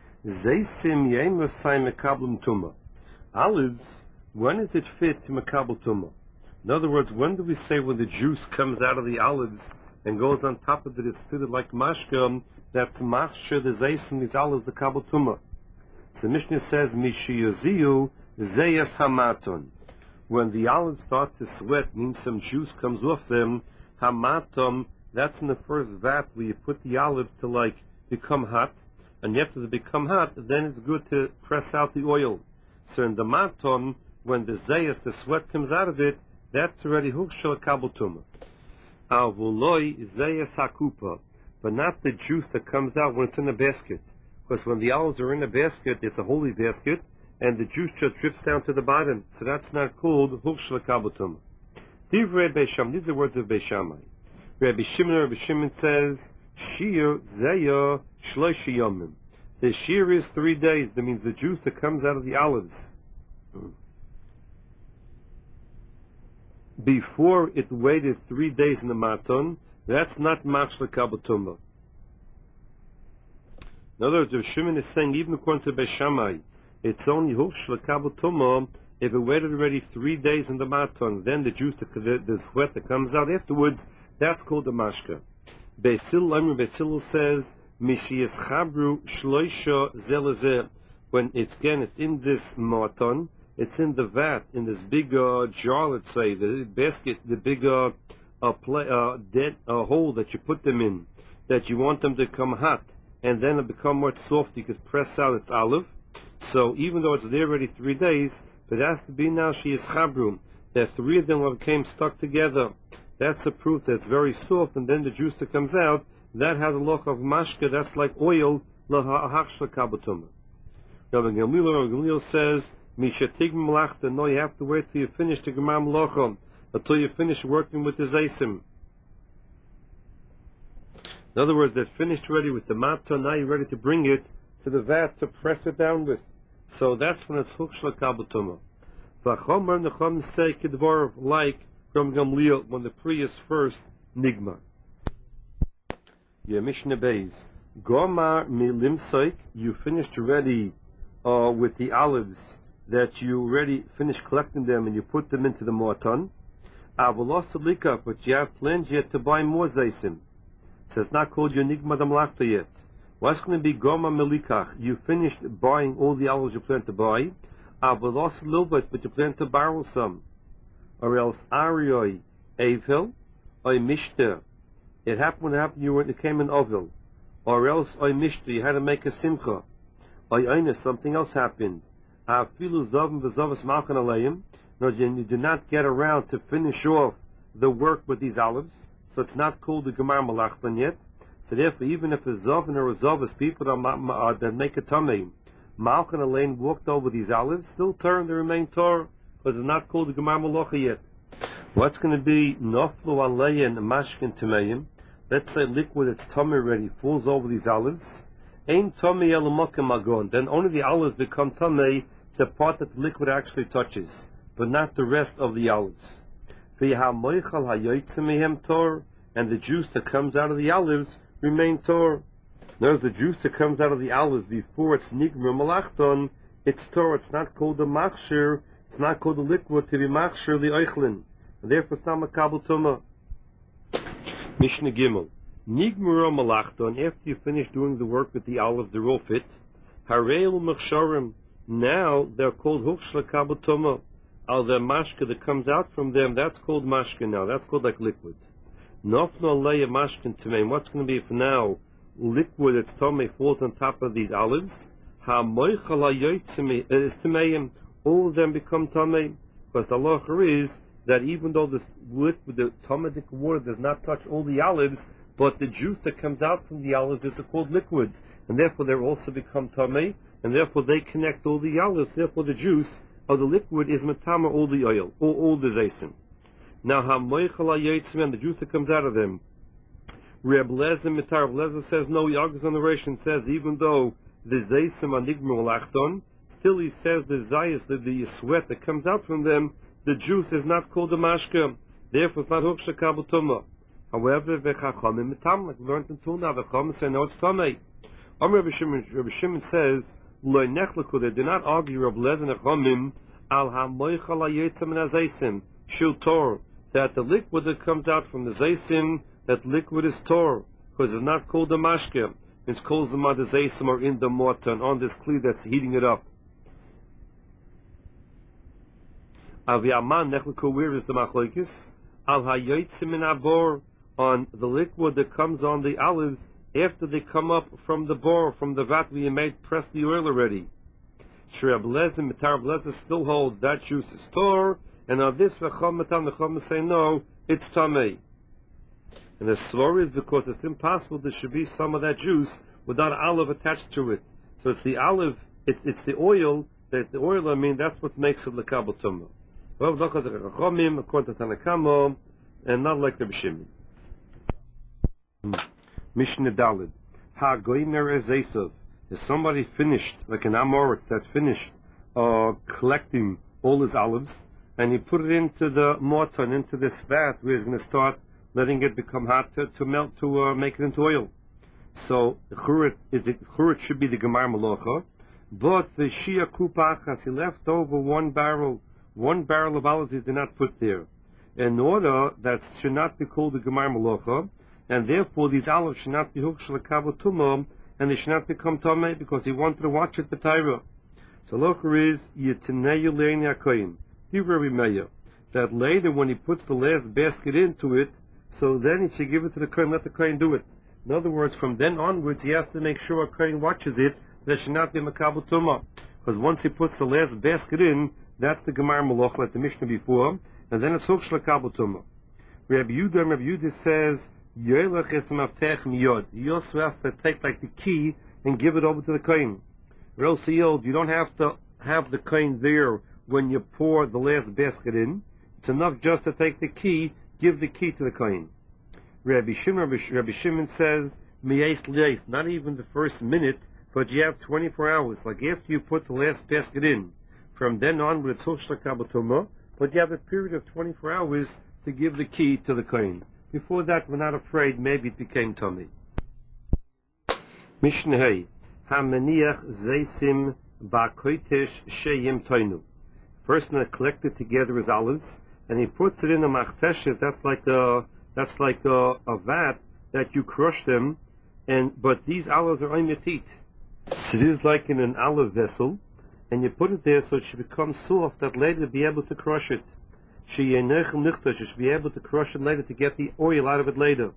S1: Zeisim Yemasai Mekabel Tumah. Olives, when is it fit to Mekabel Tumah? In other words, when do we say when the juice comes out of the olives and goes on top of it, it's considered like mashka, that's machshir the Zeisim, these olives, the Kabel Tumah. So Mishnah says, Mishiyoziyu Zeyas Hamaton. When the olives start to sweat, means some juice comes off them, Hamatom, that's in the first vat where you put the olive to like become hot, and after they become hot, then it's good to press out the oil. So in the maton, when the zayas, the sweat comes out of it, that's already hukshel kabel tumah. Avuloi zayas hakupa, but not the juice that comes out when it's in a basket. Because when the olives are in a basket, it's a holy basket, and the juice just drips down to the bottom. So that's not called hukshel kabel tumah. Divrei Beisham, these are the words of Beishamai. Rabbi Shimon says, Shir Zaya Shloshi Yomim. The shear is 3 days. That means the juice that comes out of the olives before it waited 3 days in the maton, that's not machshel kabel tumah. In other words, Rabbi Shimon is saying, even according to Beishamai, it's only hukshel kabel tumah if it waited already 3 days in the maton. Then the juice, the sweat that comes out afterwards, that's called the mashka. Beisil says, Mishiyas Chabru Shloisha Zelazeh. When it's in this maton, it's in the vat, in this big jar, let's say, the basket, the big hole that you put them in, that you want them to become hot, and then it become more soft. You could press out its olive. So even though it's there already 3 days, but it has to be now Shiyas Chabru, that 3 of them became stuck together. That's a proof that it's very soft, and then the juice that comes out, that has a loch of mashka, that's like oil, lahachshel kabel tumah. Rabbi Gamliel says, Mishatig malachta, no, you have to wait till you finish the gemar malacha, until you finish working with the zaysim. In other words, they're finished already with the matzah, now you're ready to bring it to the vat to press it down with. So that's when it's hukshel kabel tumah. V'chomer necham say kidvar, like Rabbi Gamliel, when the pri is first nigma. Yeah, Mishnah Beis. Gomar milimsoik, you finished already with the olives, that you already finished collecting them and you put them into the morton. Avolosalika, but you have plans yet to buy more zaysim. So it's not called your nigma damlachta yet. What's going to be Gomar milikach? You finished buying all the olives you plan to buy. Avolosalilbas, but you plan to borrow some. Or else Arioi Avil or Mishter. It happened when it happened when it came in Ovil. Or else Oy Mishter, you had to make a simcha. Oy Oynus, something else happened. Afilu Zavim v'Zavas Malchan Aleim. No, you do not get around to finish off the work with these olives. So it's not called the Gemar Malachtan yet. So therefore, even if a Zavin or a Zavas, people that make a Tamei, Malchan Aleim walked over these olives, still turn the remain Torah. But it's not called the Gemar Malacha yet. What's going to be Noflu Alein Mashkin Tameim? Let's say liquid that's tummy already falls over these olives. Ain tummy elamokim agon. Then only the olives become tummy, the part that the liquid actually touches, but not the rest of the olives. And the juice that comes out of the olives remain tor. There's the juice that comes out of the olives before it's nigma malachton. It's tor. It's not called the machshir. It's not called the liquid to be machshir the eichlin. And therefore it's not makabel tumah. Mishnah Gimel. Nigmura malachton, after you finish doing the work with the olives, they're all fit. Hareil machsharim. Now they're called hukshel kabel tumah. Al the mashka that comes out from them, that's called mashka now. That's called like liquid. Nofno leya mashkin tameim. What's going to be if now liquid that's tamei falls on top of these olives? Ha moichal hayotzim is tameim. All of them become tamei, because the halacha is that even though this liquid, the tameidik water, does not touch all the olives, but the juice that comes out from the olives is called liquid, and therefore they also become tamei, and therefore they connect all the olives. Therefore, the juice of the liquid is matama all the oil, all the zaysim. Now, hamoichal hayotzim, and the juice that comes out of them. Reb Lezer says no. He argues on the ration, says even though the zaysim are nigma malachton, still he says the zayis, the sweat that comes out from them, the juice is not called a mashka. Therefore, it's not hukshel kabel tumah. However, v'chachamim mitam, like we learned until now, v'chachamim say no, it's tamei. Rabbi Shimon says lo nechleku. They do not argue Reb Lezer and Chachamim al hamoichal hayotzim and hazaysim shil tor, that the liquid that comes out from the zaysim, that liquid is tor, because it's not called a mashka. It's called the zaysim or in the mortar and on this kli that's heating it up. Aviyaman nechleku, where is the machlokes? Al hayotzim in abor, on the liquid that comes on the olives after they come up from the bar, from the vat where you made press the oil already. Shreb Lezim, Mitar Blezim still holds that juice is tor, and on this V'chom Matam, the Chom say no, it's Tamei. And the story is because it's impossible there should be some of that juice without olive attached to it. So it's the olive, it's the oil, that's what makes it L'Kabel Tumah. Well, according to Tanakamo, and not like the B'Shimon. Mishnah Daled. Ha Goimer Ezesov. Is somebody finished, like an Amoritz that finished collecting all his olives, and he put it into the mortar and into this vat where he's going to start letting it become hot to melt, to make it into oil. So churit should be the Gemar Malocha, but the Shia Kupachas, he left over one barrel of olives he did not put there. In order that should not be called the Gemar Malocha, and therefore these olives should not be hooked Shalakabot Tumah, and they should not become Tomei because he wanted to watch it B'Taira. So Locher is Yitineyu Leini HaKoyin. Divra Meya. That later when he puts the last basket into it, so then he should give it to the Kohen, let the Kohen do it. In other words, from then onwards he has to make sure a Kohen watches it, that it should not be Makabel Tumah. Because once he puts the last basket in, that's the Gemar Malach, like the Mishnah before, and then it's Hok Shlakabel Tumah. Rabbi Yudah says, Yoelach es maftech miyod. He also has to take like the key and give it over to the kohen. You don't have to have the kohen there when you pour the last basket in. It's enough just to take the key, give the key to the kohen. Rabbi Shimon says, miyais liais, not even the first minute, but you have 24 hours. Like after you put the last basket in, from then on, it's Hoshla Kabbatumah, but you have a period of 24 hours to give the key to the kohen. Before that, we're not afraid, maybe it became tummy. Mishnah Hey, Hamaniach Zeisim Ba'koitesh Sheyim Toinu. Person that collected together his olives, and he puts it in a machteshes. That's like a vat that you crush them, but these olives are oimetit. So it is like in an olive vessel, and you put it there so it should become soft that later you'll be able to crush it. She should be able to crush it later to get the oil out of it later.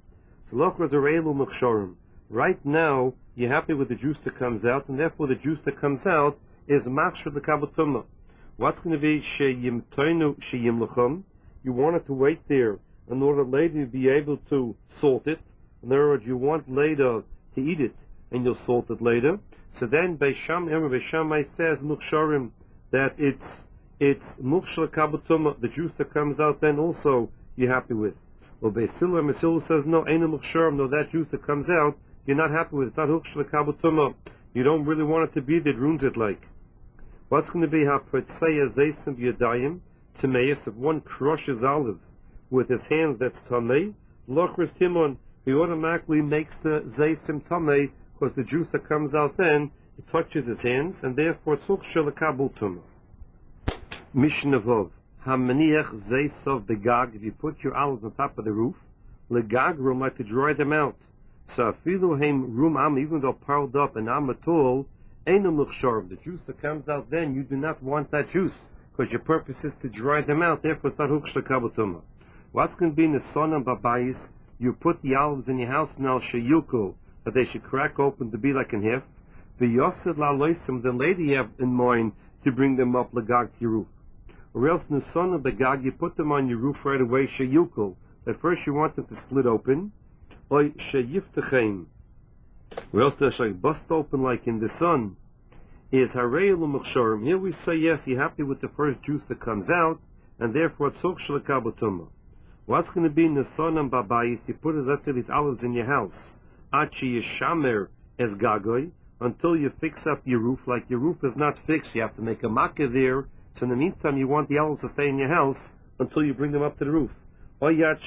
S1: So right now, you're happy with the juice that comes out, and therefore the juice that comes out is machshir l'kabotumah. What's going to be sheyim toinu sheyim l'chum? You want it to wait there in order later to be able to salt it. In other words, you want later to eat it, and you'll salt it later. So then, Beishamai says muksharim that it's mukshla kabutumah, the juice that comes out then also you're happy with. Well, Beisila says no, ain't a muksharim, no, that juice that comes out you're not happy with. It's not mukshla kabutumah. You don't really want it to be there, it ruins it like. What's going to be hapetzaya zeisim yadayim tameis? If one crushes olive with his hands, that's tamei. Lochris timon, he automatically makes the zeisim tamei because the juice that comes out then it touches his hands, and therefore it's mukshla kabutumah. Mishnah Vov. Hamaniach zeisov begag. If you put your olives on top of the roof, legag room, like to dry them out. So afilu heim rum am, even though piled up and amatul, ain't no muksharv. The juice that comes out then, you do not want that juice because your purpose is to dry them out. Therefore, it's not hukshla kabutuma. What's going to be in the son and babayis? You put the olives in your house now, sheyuko, that they should crack open to be like in half. The yosid la loisim, then later you have in mind to bring them up legag to your roof. Or else in the son of the gag, you put them on your roof right away, sheyuko. At first you want them to split open, or sheyiftachem. Or else they're like bust open like in the sun. Is harei l'muksharim. Here we say yes, you're happy with the first juice that comes out, and therefore it's hok shalakabotuma. What's going to be in the sun and babayis? You put it, let's say, these olives in your house. Achi yishamer es gagoy, until you fix up your roof. Like your roof is not fixed, you have to make a makkah there. So in the meantime, you want the olives to stay in your house until you bring them up to the roof. Or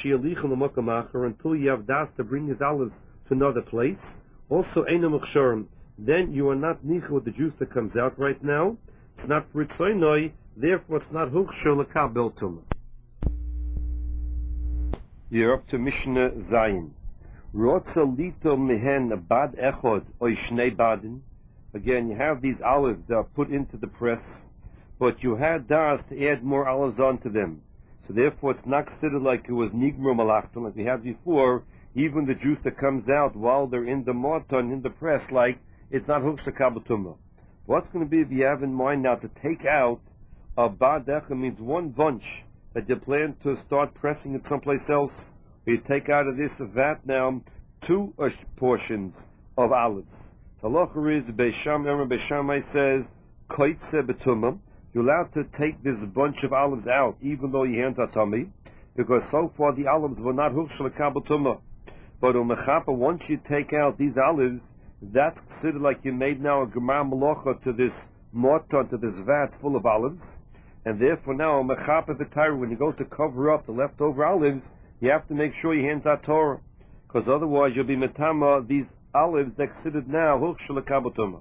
S1: until you have das to bring his olives to another place. Also, then you are not nicha with the juice that comes out right now. It's not ritzoinoi, therefore it's not hukshur l'kabel tumah. You're up to Mishnah Zayin. Rotza lito mehen bad echod oy shnei badin. Again, you have these olives that are put into the press, but you had das to add more olives onto them. So therefore it's not considered like it was nigmur malachton, like we had before. even the juice that comes out while they're in the morton, in the press, like, it's not huksh lekabel tumah. What's going to be if you have in mind now to take out a badecha, means one bunch that you plan to start pressing it someplace else. You take out of this vat now 2 portions of olives. So halacha is Beishamai says koitze betumah. You're allowed to take this bunch of olives out, even though your hands are tummy, because so far the olives were not huksh lekabel tumah. But once you take out these olives, that's considered like you made now a gemar malocha to this mortar, to this vat full of olives, and therefore now mechapa v'tayru, when you go to cover up the leftover olives, you have to make sure your hands are torah, because otherwise you'll be metama these olives that considered now huksh lekabel tumah.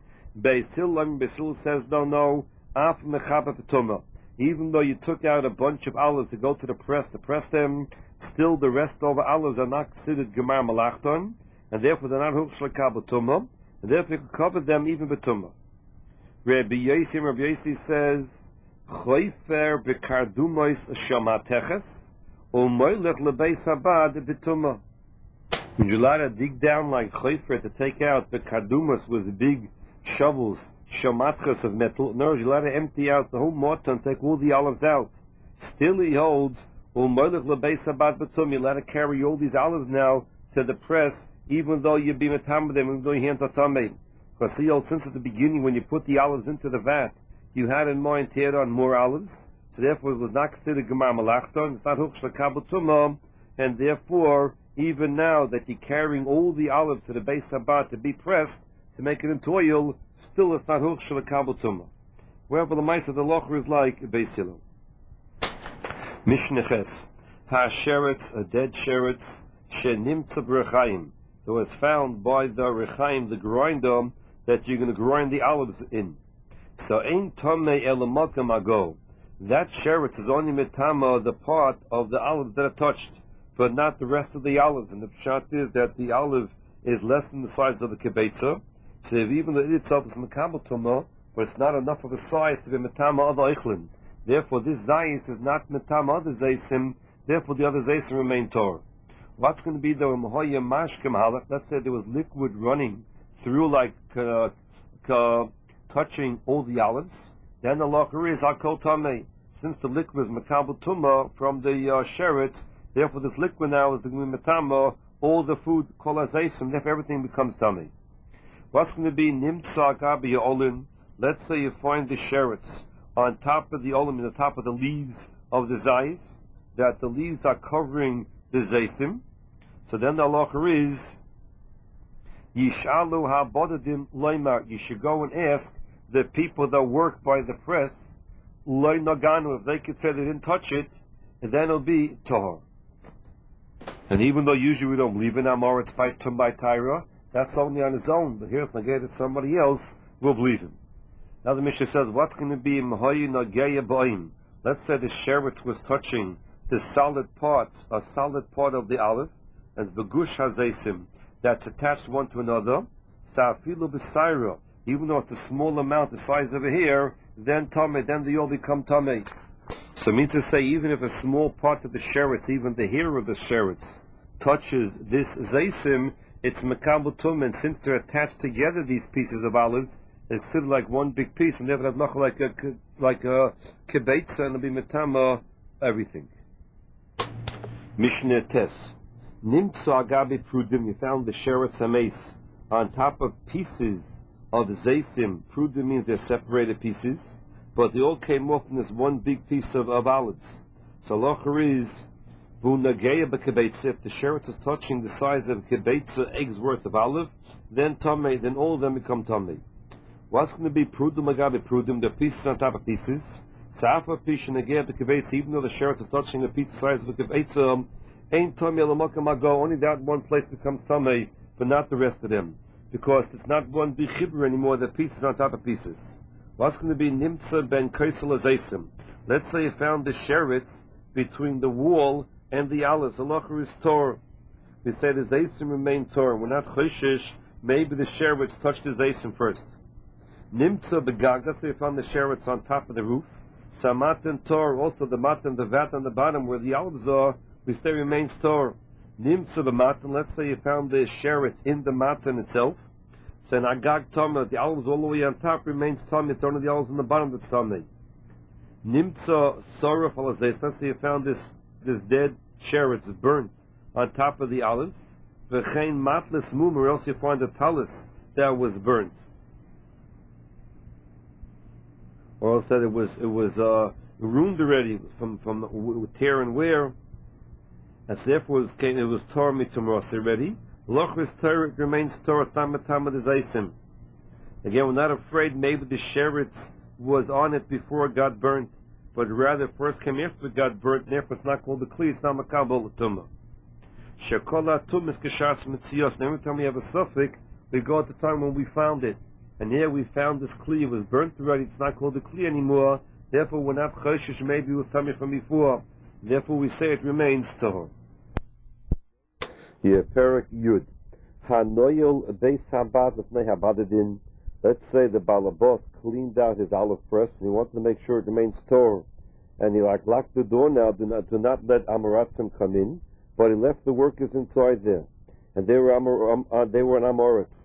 S1: Basil says no, af mechapa v'tumah. Even though you took out a bunch of olives to go to the press to press them, still the rest of the olives are not considered gemar malachton, and therefore they're not huksh lekabel tumah, and therefore you can cover them even b'tumah. Rabbi Yossi says, choifer b'kardumois shamateches, u'moilech lebeis habad b'tumah. Would you like to dig down like choifer to take out the kardumos with big shovels, shamatches of metal? No, you let to empty out the whole mortar and take all the olives out. Still he holds, u'moilech lebeis habad b'tumah. You let to carry all these olives now to the press, even though you be metam with them, even though your hands are tamei. Because see, since at the beginning when you put the olives into the vat, you had in mind to add on more olives, so therefore it was not considered gemar malachton, it's not huksh lekabel tumah, and therefore even now that you're carrying all the olives to the Beis Habad to be pressed to make it into oil, still it's not huksh lekabel tumah. Wherever the mice of the locher is like Beis Hillel. Mishneches ha-sheretz, a dead sheretz, shenimtza b'rechaim, that was found by the rechaim, the grinder, that you're going to grind the olives in. So ein tomei elamakam ago. That sheretz is only metama the part of the olives that are touched, but not the rest of the olives. And the pshat is that the olive is less than the size of the kibetza. So if even the itself is mekabel tumah, but it's not enough of a size to be metama other eichlin. Therefore, this zayis is not metama other zaysim. Therefore, the other zaysim remain torah. What's going to be the mahoya mashkem halach? Let's say there was liquid running through, like touching all the olives. Then the locher is hakol tamei. Since the liquid is mekabel tumah from the sheretz, therefore this liquid now is the metama all the food kol hazeisim. Therefore everything becomes tamei. What's going to be nimtza gabi olim? Let's say you find the sheretz on top of the olim, in the top of the leaves of the zayis, that the leaves are covering the zaysim. So then the halacha is yishalu habodadim loymar. You should go and ask the people that work by the press, loy naganu, if they could say they didn't touch it, and then it'll be tahor. And even though usually we don't believe in Amor, it's by Tyra, that's only on his own. But here's Nagaya to somebody else, we'll believe him. Now the Mishnah says, what's going to be Mahoyi Nagaya Ba'im? Let's say the sheretz was touching the solid parts, a solid part of the olive, as Begush Hazaisim, that's attached one to another, Sa'afilu B'Saira, even though it's a small amount, the size of a hair, then Tameh, then they all become Tameh. So it means to say, even if a small part of the sheretz, even the hair of the sheretz, touches this zaysim, it's mekabel tumah, and since they're attached together, these pieces of olives, it's considered like one big piece, and therefore that's like a kibetza, and it'll be metama everything. Mishnah Tes. Nimtza agabi prudim, you found the sheretz hameis on top of pieces of zaysim. Prudim means they're separated pieces, but they all came off in this one big piece of olives. So locher is v'unageya b'kibetza. If the sheretz is touching the size of a kibetza egg's worth of olive, then tamei, then all of them become tamei. What's going to be prudim agabi prudim? The pieces on top of pieces. Safa pish nageya b'kibetza. Even though the sheretz is touching a piece the size of a kibetza, ain't tamei l'makam ago. Only that one place becomes tamei, but not the rest of them, because it's not one big chibur anymore. The pieces on top of pieces. What's going to be nimtza ben kaisel azaysim? Let's say you found the sheretz between the wall and the olives. The locher is tor. We say the zaysim remain tor. We're not choshesh. Maybe the sheretz touched the zaysim first. Nimtza begag. Let's say you found the sheretz on top of the roof. Samatan tor. Also the matan, the vat on the bottom where the olives are, we say remains tor. Nimtza b'matan, let's say you found the sheretz in the matan itself. So an agag tama, the olives all the way on top remains tama, it's only the olives on the bottom that's tama. Nimtza soraf alazes, let's say you found this dead sheretz burnt on top of the olives. V'chein matlis mum, or else you find a talis that was burnt. Or else that it was ruined already from tear and wear. And so therefore it was torah mitumras already. Lochris torah remains torah tamatama dezaisim. Again, we're not afraid maybe the sheretz was on it before it got burnt, but rather first came after it got burnt, and therefore it's not called the kli, it's not makabel l'tumah. Shekola tumis keshas mitzios. Every time we have a suffix, we go at the time when we found it. And here we found this kli, it was burnt already, it's not called the kli anymore, therefore we're not choshish, maybe it was tummy from before. Therefore we say it remains tahor. Yeah, Perak Yud. Hanoyel beis habad lefnei habadadin. Let's say the balabos cleaned out his olive press and he wanted to make sure it remains torah. And he locked the door now, do not let Amoratzim come in, but he left the workers inside there. And they were an Amoritz.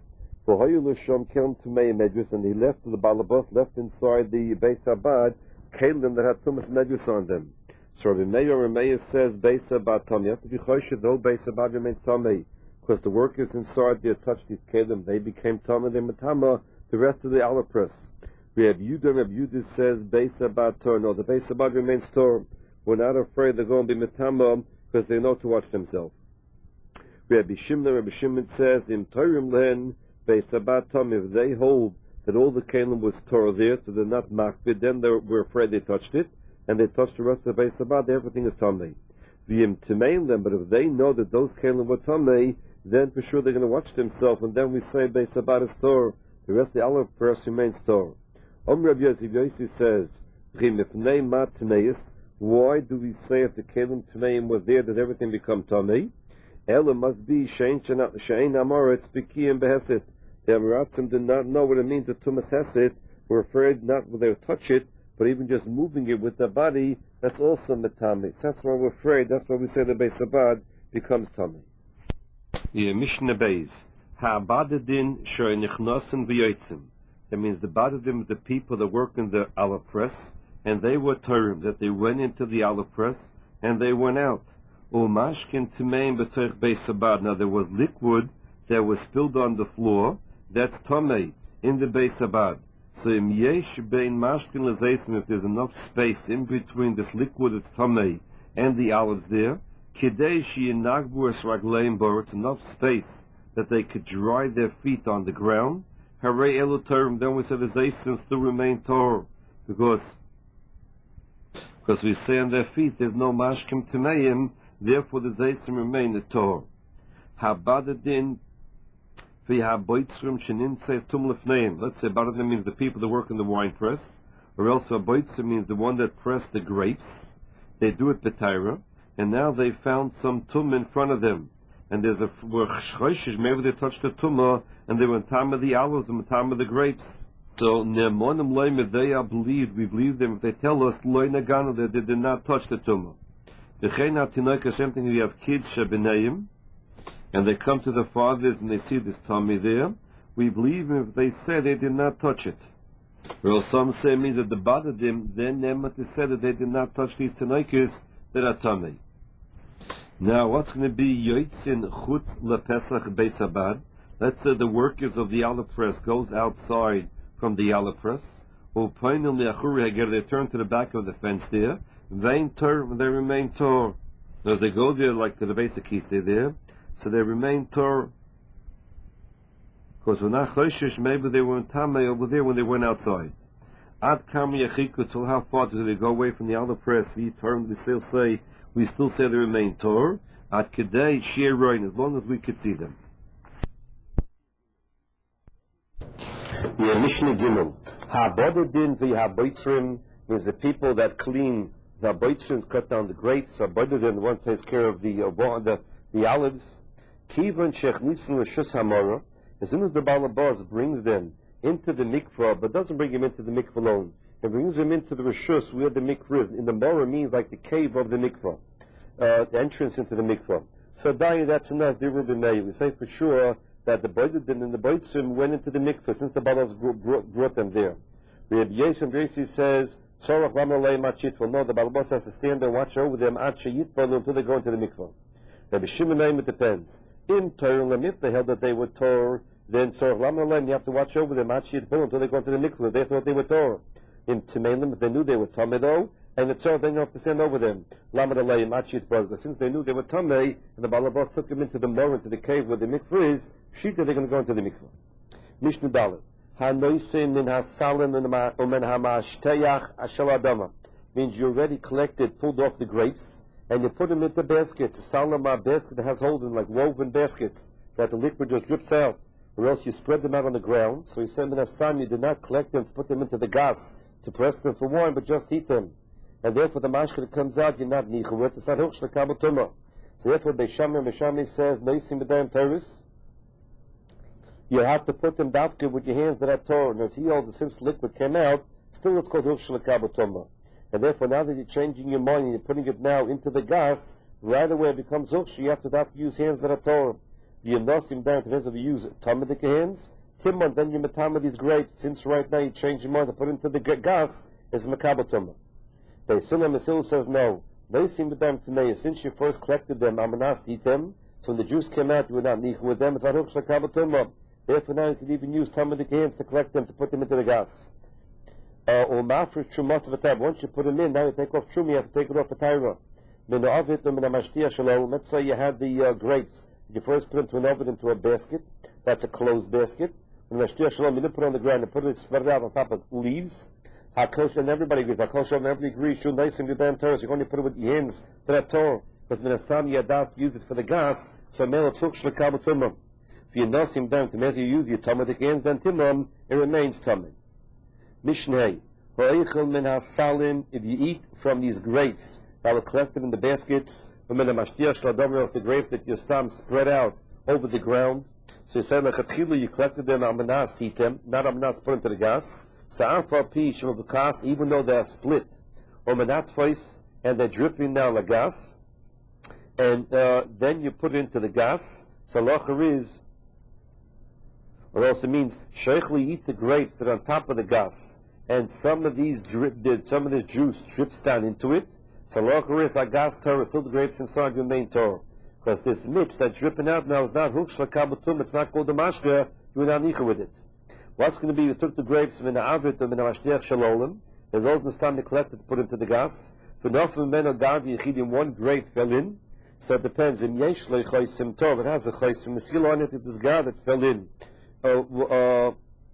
S1: And he left the balabos, left inside the beis habad, kelim that had tumas medus on them. So Rabbi Meir says beis habad tam. You have to be choshev, though beis habad remains tamei, because the workers inside there touched these kelim, they became tamei, they matama the rest of the olive press. Rabbi Yudah says beis habad tor. No, the beis habad remains tor. We're not afraid they're going to be matama because they know to watch themselves. Rabbi Shimon says im torim lehen beis habad tam. If they hold that all the kelim was torah there, so they're not makbid, then we're afraid they touched it, and they touched the rest of the beis habad, everything is tamei. V'im timeim them, but if they know that those kelim were tamei, then for sure they're going to watch themselves, and then we say beis habad is torah. The rest of the olive press remains torah. Rabbi Yossi says, v'im mat tameis. Why do we say if the kelim tameim were there, does everything become tamei? Ela must be shein amoritz b'kiyim beheset. The Amoratzim did not know what it means to tumas heset. We're afraid not when they touch it, but even just moving it with the body, that's also metame. So that's why we're afraid. That's why we say the beis habad becomes tamei. Yeah, Mishnah Beis. Ha'abadadin she'nichnasim v'yotzim. That means the badadim, the people that work in the olive press, and they were turim, that they went into the olive press and they went out. Umashkin timeim b'toich beis habad. Now there was liquid that was spilled on the floor. That's tamei in the beis habad. So im yesh bein mashkin l'zeisim, if there's enough space in between this liquid that's tamei and the olives there, kidei she'inagbu es ragleim bo, it's enough space that they could dry their feet on the ground. Harei elu torim. Then we say the zeisim still remain torah, because we say on their feet there's no mashkim tameim, therefore the zeisim remain the torah. Habadadin v'haboitzrim shenim says tum lefneim. Let's say badadin means the people that work in the wine press, or else haboitzrim means the one that pressed the grapes. They do it b'taira, and now they found some tum in front of them, and there's a maybe they touched the tumah and they were in time of the olives and in time of the grapes. So ne'monim loim, if they are believed, we believe them if they tell us loy naganu that they did not touch the tumah. V'chein atinoika, same thing if you have kids shebeneim, and they come to the fathers and they see this tummy there, we believe them if they say they did not touch it. Well, some say means that the badadim, then Nemat is said that they did not touch these tanoikas that are tummy. Now, what's going to be yoitzin chutz lepesach beis habad? Let's say the workers of the olive press goes outside from the olive press. They turn to the back of the fence there. They remain tor. So as they go there, like to the basic kisei there, so they remain tor. Because we're not choshish, maybe they were in tamei over there when they went outside. Ad kam yachiku, till how far do they go away from the olive press? We still say they remain tor. At kedei shir roin, as long as we could see them. Yeah, Mishnah Gimel. Ha'abodadin v'ha'boitzrim means the people that clean the boitzrim, cut down the grapes. Ha'abodadin, the one takes care of the olives. Kivan shechnitzin l'shus hamara. As soon as the balabas brings them into the mikvah, but doesn't bring them into the mikvah alone, it brings them into the rishus where the mikvah is. In the mara means like the cave of the mikvah, the entrance into the mikvah. So that's enough. We say for sure that the Boydin and the Boydsim went into the mikveh since the Balas brought them there. Rabbi Yosef says, Sorach Lamalei Machitful. No, the Balabas has to stand there and watch over them until they go into the mikveh. Rabbi Shimon, it depends. In Torah, if they held that they were Torah, then Sorach Lamalei, you have to watch over them until they go into the mikveh. They thought they were Torah. In Timelim, if they knew they were Tameh though, and it's Torah, then you have to stand over them. Lamalei Machitful. Since they knew they were Tameh, and the Balabas took them into the morah, into the cave where the mikveh is, Shita, they're going to go into the mikveh. Mishnah Dalet. Means you already collected, pulled off the grapes, and you put them into baskets. A salama basket that has holes in, like woven baskets, that the liquid just drips out. Or else you spread them out on the ground. So he said, you did not collect them to put them into the gas, to press them for wine, but just eat them. And therefore the mashka that comes out, you're not nicha with. It's not hochsh lekabel tumah. So therefore Beishamim says, noisim b'dayim teris. You have to put them dafka with your hands that are Torah. And as he holds, since the liquid came out, still it's called Hilch Shalakabel Tumah. And therefore, now that you're changing your mind and you're putting it now into the gas, right away it becomes Hilch. You have to use hands that are Torah. You nosim down to use Talmudic hands. Timon, then you matama these grapes. Since right now you change your mind to put into the gas, is Makabel Tumah. Beisilah Mesil says no. They seem to them to me. Since you first collected them, Amanas eat them. So when the juice came out, you were not nicha with them. It's not Hilch Shalakabel Tumah. Therefore, now you can even use Talmudic hands to collect them, to put them into the gas. Or mafresh trumat v'tab. Once you put them in, now you take off truma, you have to take it off the tyra. Let's say you had the grapes. You first put them into a basket. That's a closed basket. When mashtiyah shalom, you didn't put it on the ground, you spread it out on top of leaves. And everybody agrees. Everybody agrees. You're nice and you're damn Torah. So you only put it with your hands to that Torah. Because when it's time you had to use it for the gas, so mele tzuk shlekabel tumah. If you nosim down to as you use your Talmudic hands, then timon, it remains Talmud. Mishnei, if you eat from these grapes that were collected in the baskets, the grapes that you spread out over the ground. So you said you collected them, amanas to eat them, not amanas to put into the gas. Even though they are split, or manat face, and they're dripping now like gas, and then you put it into the gas. So lacher is, or else it means sheichli eat the grapes that are on top of the gas, and some of this juice drips down into it. So lacher is agas Torah, still the grapes inside remain Torah, because this mix that's dripping out now is not huksh lakabutum. It's not called the mashka. You are not nicha with it. What's going to be? You took the grapes from the avit or the mashtiyach shalolim. There's always time to collect it to put into the gas. For nofim men gavi yichidim, one grape fell in. So it depends. In yesh leichaysim tov, it has a chaysim mesil on it. It is God that fell in. The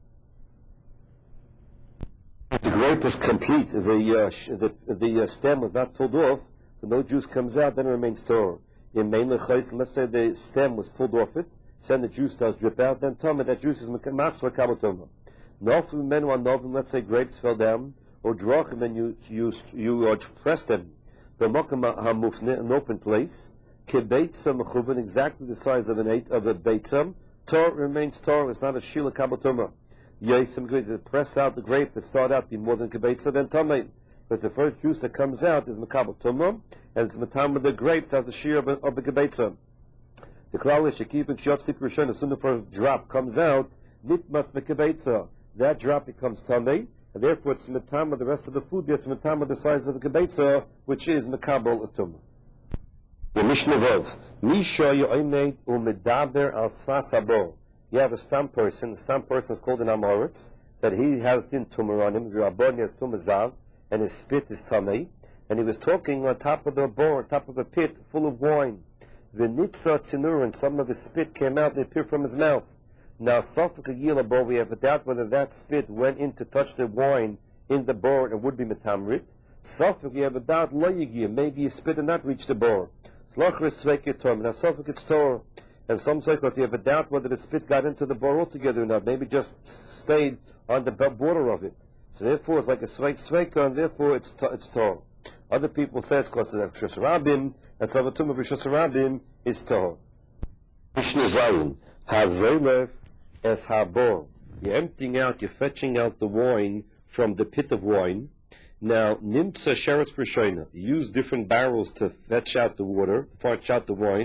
S1: grape is complete. The stem was not pulled off. So no juice comes out. Then it remains Torah. In main lechaysim, let's say the stem was pulled off it. Then the juice does drip out. Then Tomah, that juice is machsh lekabel tumah. Nofim men one novim. Let's say grapes fell down, or drachim, and you press them. The mokam hamufne, an open place. Kebeitza mechuven, exactly the size of a beitzam. Torah remains Torah. It's not a shila kabel tumah. Yaisim grapes press out the grapes that start out be more than kebeitza than tomei, because the first juice that comes out is makabel tumah, and it's matam of the grapes as the shear of the kebeitza. The klal is shekip and shiot sleep rishon. As soon as the first drop comes out, nitmas mekebeitza. That drop becomes tomei, and therefore it's matam of the rest of the food. It's matam of the size of the kebeitza, which is makabel tumah. The Mishnah Vov. Misha yo'omed u'medaber al sfas abo. You have a stam person. The stam person is called an amoritz, that he has din tumor on him. The rabban has tumor zav, and his spit is tamei. And he was talking on top of the bore, on top of a pit full of wine. The nitza tzinur, and some of the spit came out and appeared from his mouth. Now, sofik agilabo, we have a doubt whether that spit went in to touch the wine in the bore and would be metamrit. Sofik, we have a doubt lo yigiyah, maybe his spit did not reach the bore. Slocher is sveikir torah. Now, sofik it's Torah. And some say because you have a doubt whether the spit got into the bore altogether or not. Maybe just stayed on the border of it. So therefore, it's like a sveika, and therefore it's Torah. Other people say it's because it's Rishus Rabim, and Savatum of Rishus Rabim is Torah. Mishnah Zayin. Hazelef es habor. You're emptying out, you're fetching out the wine from the pit of wine. Now, Nimtza Sheretz Rishoina. You use different barrels to fetch out the water, fetch out the wine.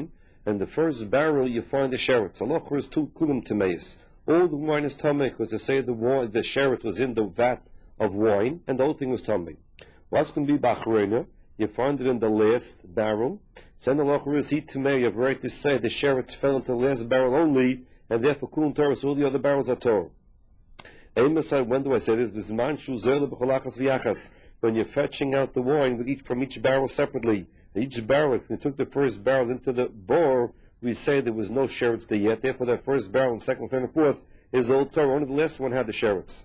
S1: and the first barrel you find the sheretz. Allah is two kulum tameis. All the wine is tamei, because they say the sheretz was in the vat of wine, and the whole thing was tamei. What's going to be bachrena? You find it in the last barrel. Then Allah is he tamei. You have right to say the sheretz fell into the last barrel only, and therefore kulum Torah, so all the other barrels are Torah. When do I say this? When you're fetching out the wine from each barrel separately. Each barrel, if we took the first barrel into the bore, we say there was no sheretz there yet. Therefore, that first barrel, and second, third, and fourth is old Torah. Only the last one had the sheretz.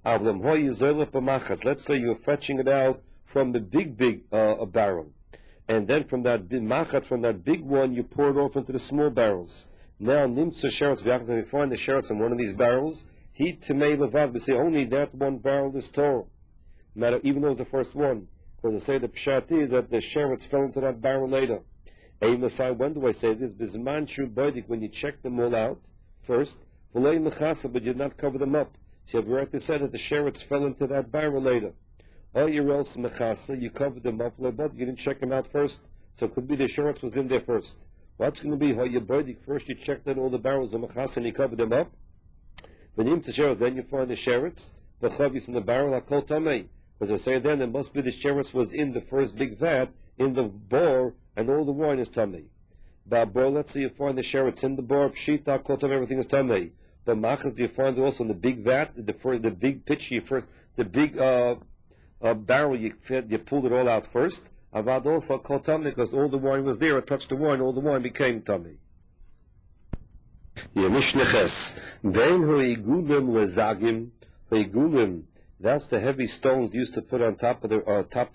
S1: Let's say you're fetching it out from the big barrel, and then from that big one, you pour it off into the small barrels. Now, nimtza sheretz v'yachas, when we find the sheretz in one of these barrels, he tamei levav. We say only that one barrel is Torah, even though it's the first one. Because I say the pshat is that the sheretz fell into that barrel later. When do I say this? When you check them all out first, but you did not cover them up. So you have right to say that the sheretz fell into that barrel later. Or you're else mechasa, you covered them up, but you didn't check them out first. So it could be the sheretz was in there first. What's going to be how you boidik? First you checked out all the barrels of mechasa and you covered them up. Then you find the sheretz, the chavis in the barrel, hakol tamei. Because I say then, it must be the sheretz was in the first big vat, in the bore, and all the wine is tamei. But let's say you find the sheretz in the bore, pshita, kotam, everything is tamei. But machas, you find it also in the big vat, the big pitch, the big barrel, you pulled it all out first. Avad also kotam, because all the wine was there, it touched the wine, all the wine became tamei. Yemishneches. Vein hoigulim lezagim, hoigulim. That's the heavy stones used to put on top of the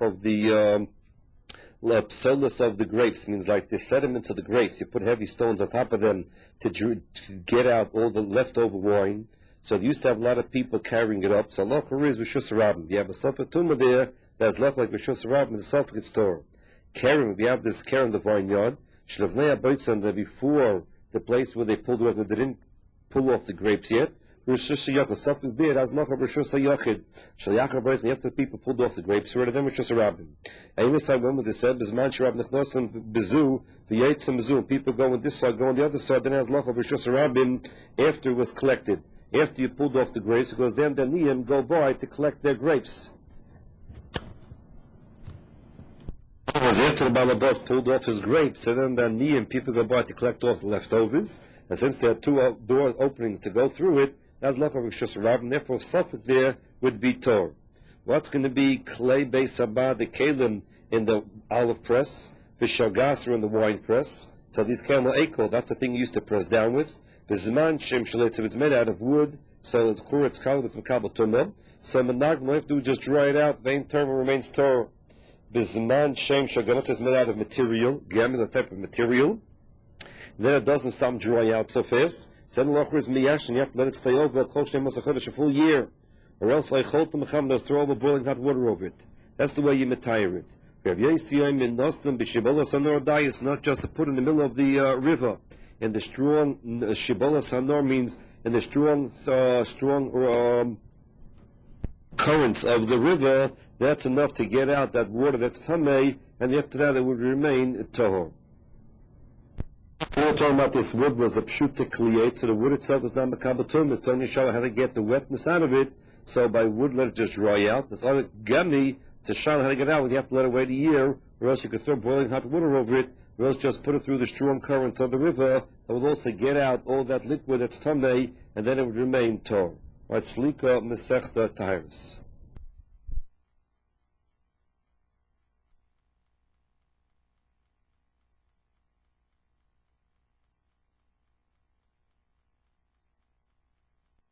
S1: psolos of the grapes. It means like the sediments of the grapes. You put heavy stones on top of them to get out all the leftover wine. So they used to have a lot of people carrying it up. So Allah is Rishus Rabbim. You have a Safek Tumah there that's left like Rishus Rabbim, the Safek it's Torah. Karen, we have this Karen, the vineyard. Shlavnei Aboitzan, before the place where they pulled it off, they didn't pull off the grapes yet. Rishus Yachid, something there has not a Rishus Yachid. Shaliachar Boyz, after the people pulled off the grapes, where then Rishus Rabbim. And when was it said? Bizman Sharab Nechnosim Bezu, V'Yaitzim Bezu. People go on this side, go on the other side. Then has Lachar Rishus Rabbim after it was collected. After you pulled off the grapes, because then the Niyim go by to collect their grapes. Because after the Balabas pulled off his grapes, and then the Niyim people go by to collect off the leftovers. And since there are two door openings to go through it, that's Lachar Rishus Rabbim. Therefore, Safek there would be Tor. What's going to be clay beis abad, the kalim in the olive press, the shagasra in the wine press. So these camel ekel, that's the thing you used to press down with. The zman shem shalitz, if it's made out of wood, so it's kuretz kal, it's makabel tumah. So menag, we have to just dry it out. Vein term remains Torah. The zman shem shaganot is made out of material, gamin, type of material. Then it doesn't stop drying out so fast. So then is miyash, and you have to let it stay over a full year. Or else I hold the mecham, they'll throw all the boiling hot water over it. That's the way you retire it. It's not just to put in the middle of the river. And the strong shibola sanor means in the strong currents of the river, that's enough to get out that water that's tamei, and after that it would remain tahor. We're talking about this wood was a pshuta kliyet, so the wood itself is not makabatum. It's only showing how to get the wetness out of it. So by wood, let it just dry out. It's other gummy. It's a shot how to get out. You have to let it wait a year, or else you could throw boiling hot water over it, or else just put it through the strong currents of the river. That will also get out all that liquid that's tamei, and then it would remain tor. Right, slika mesechta taharis.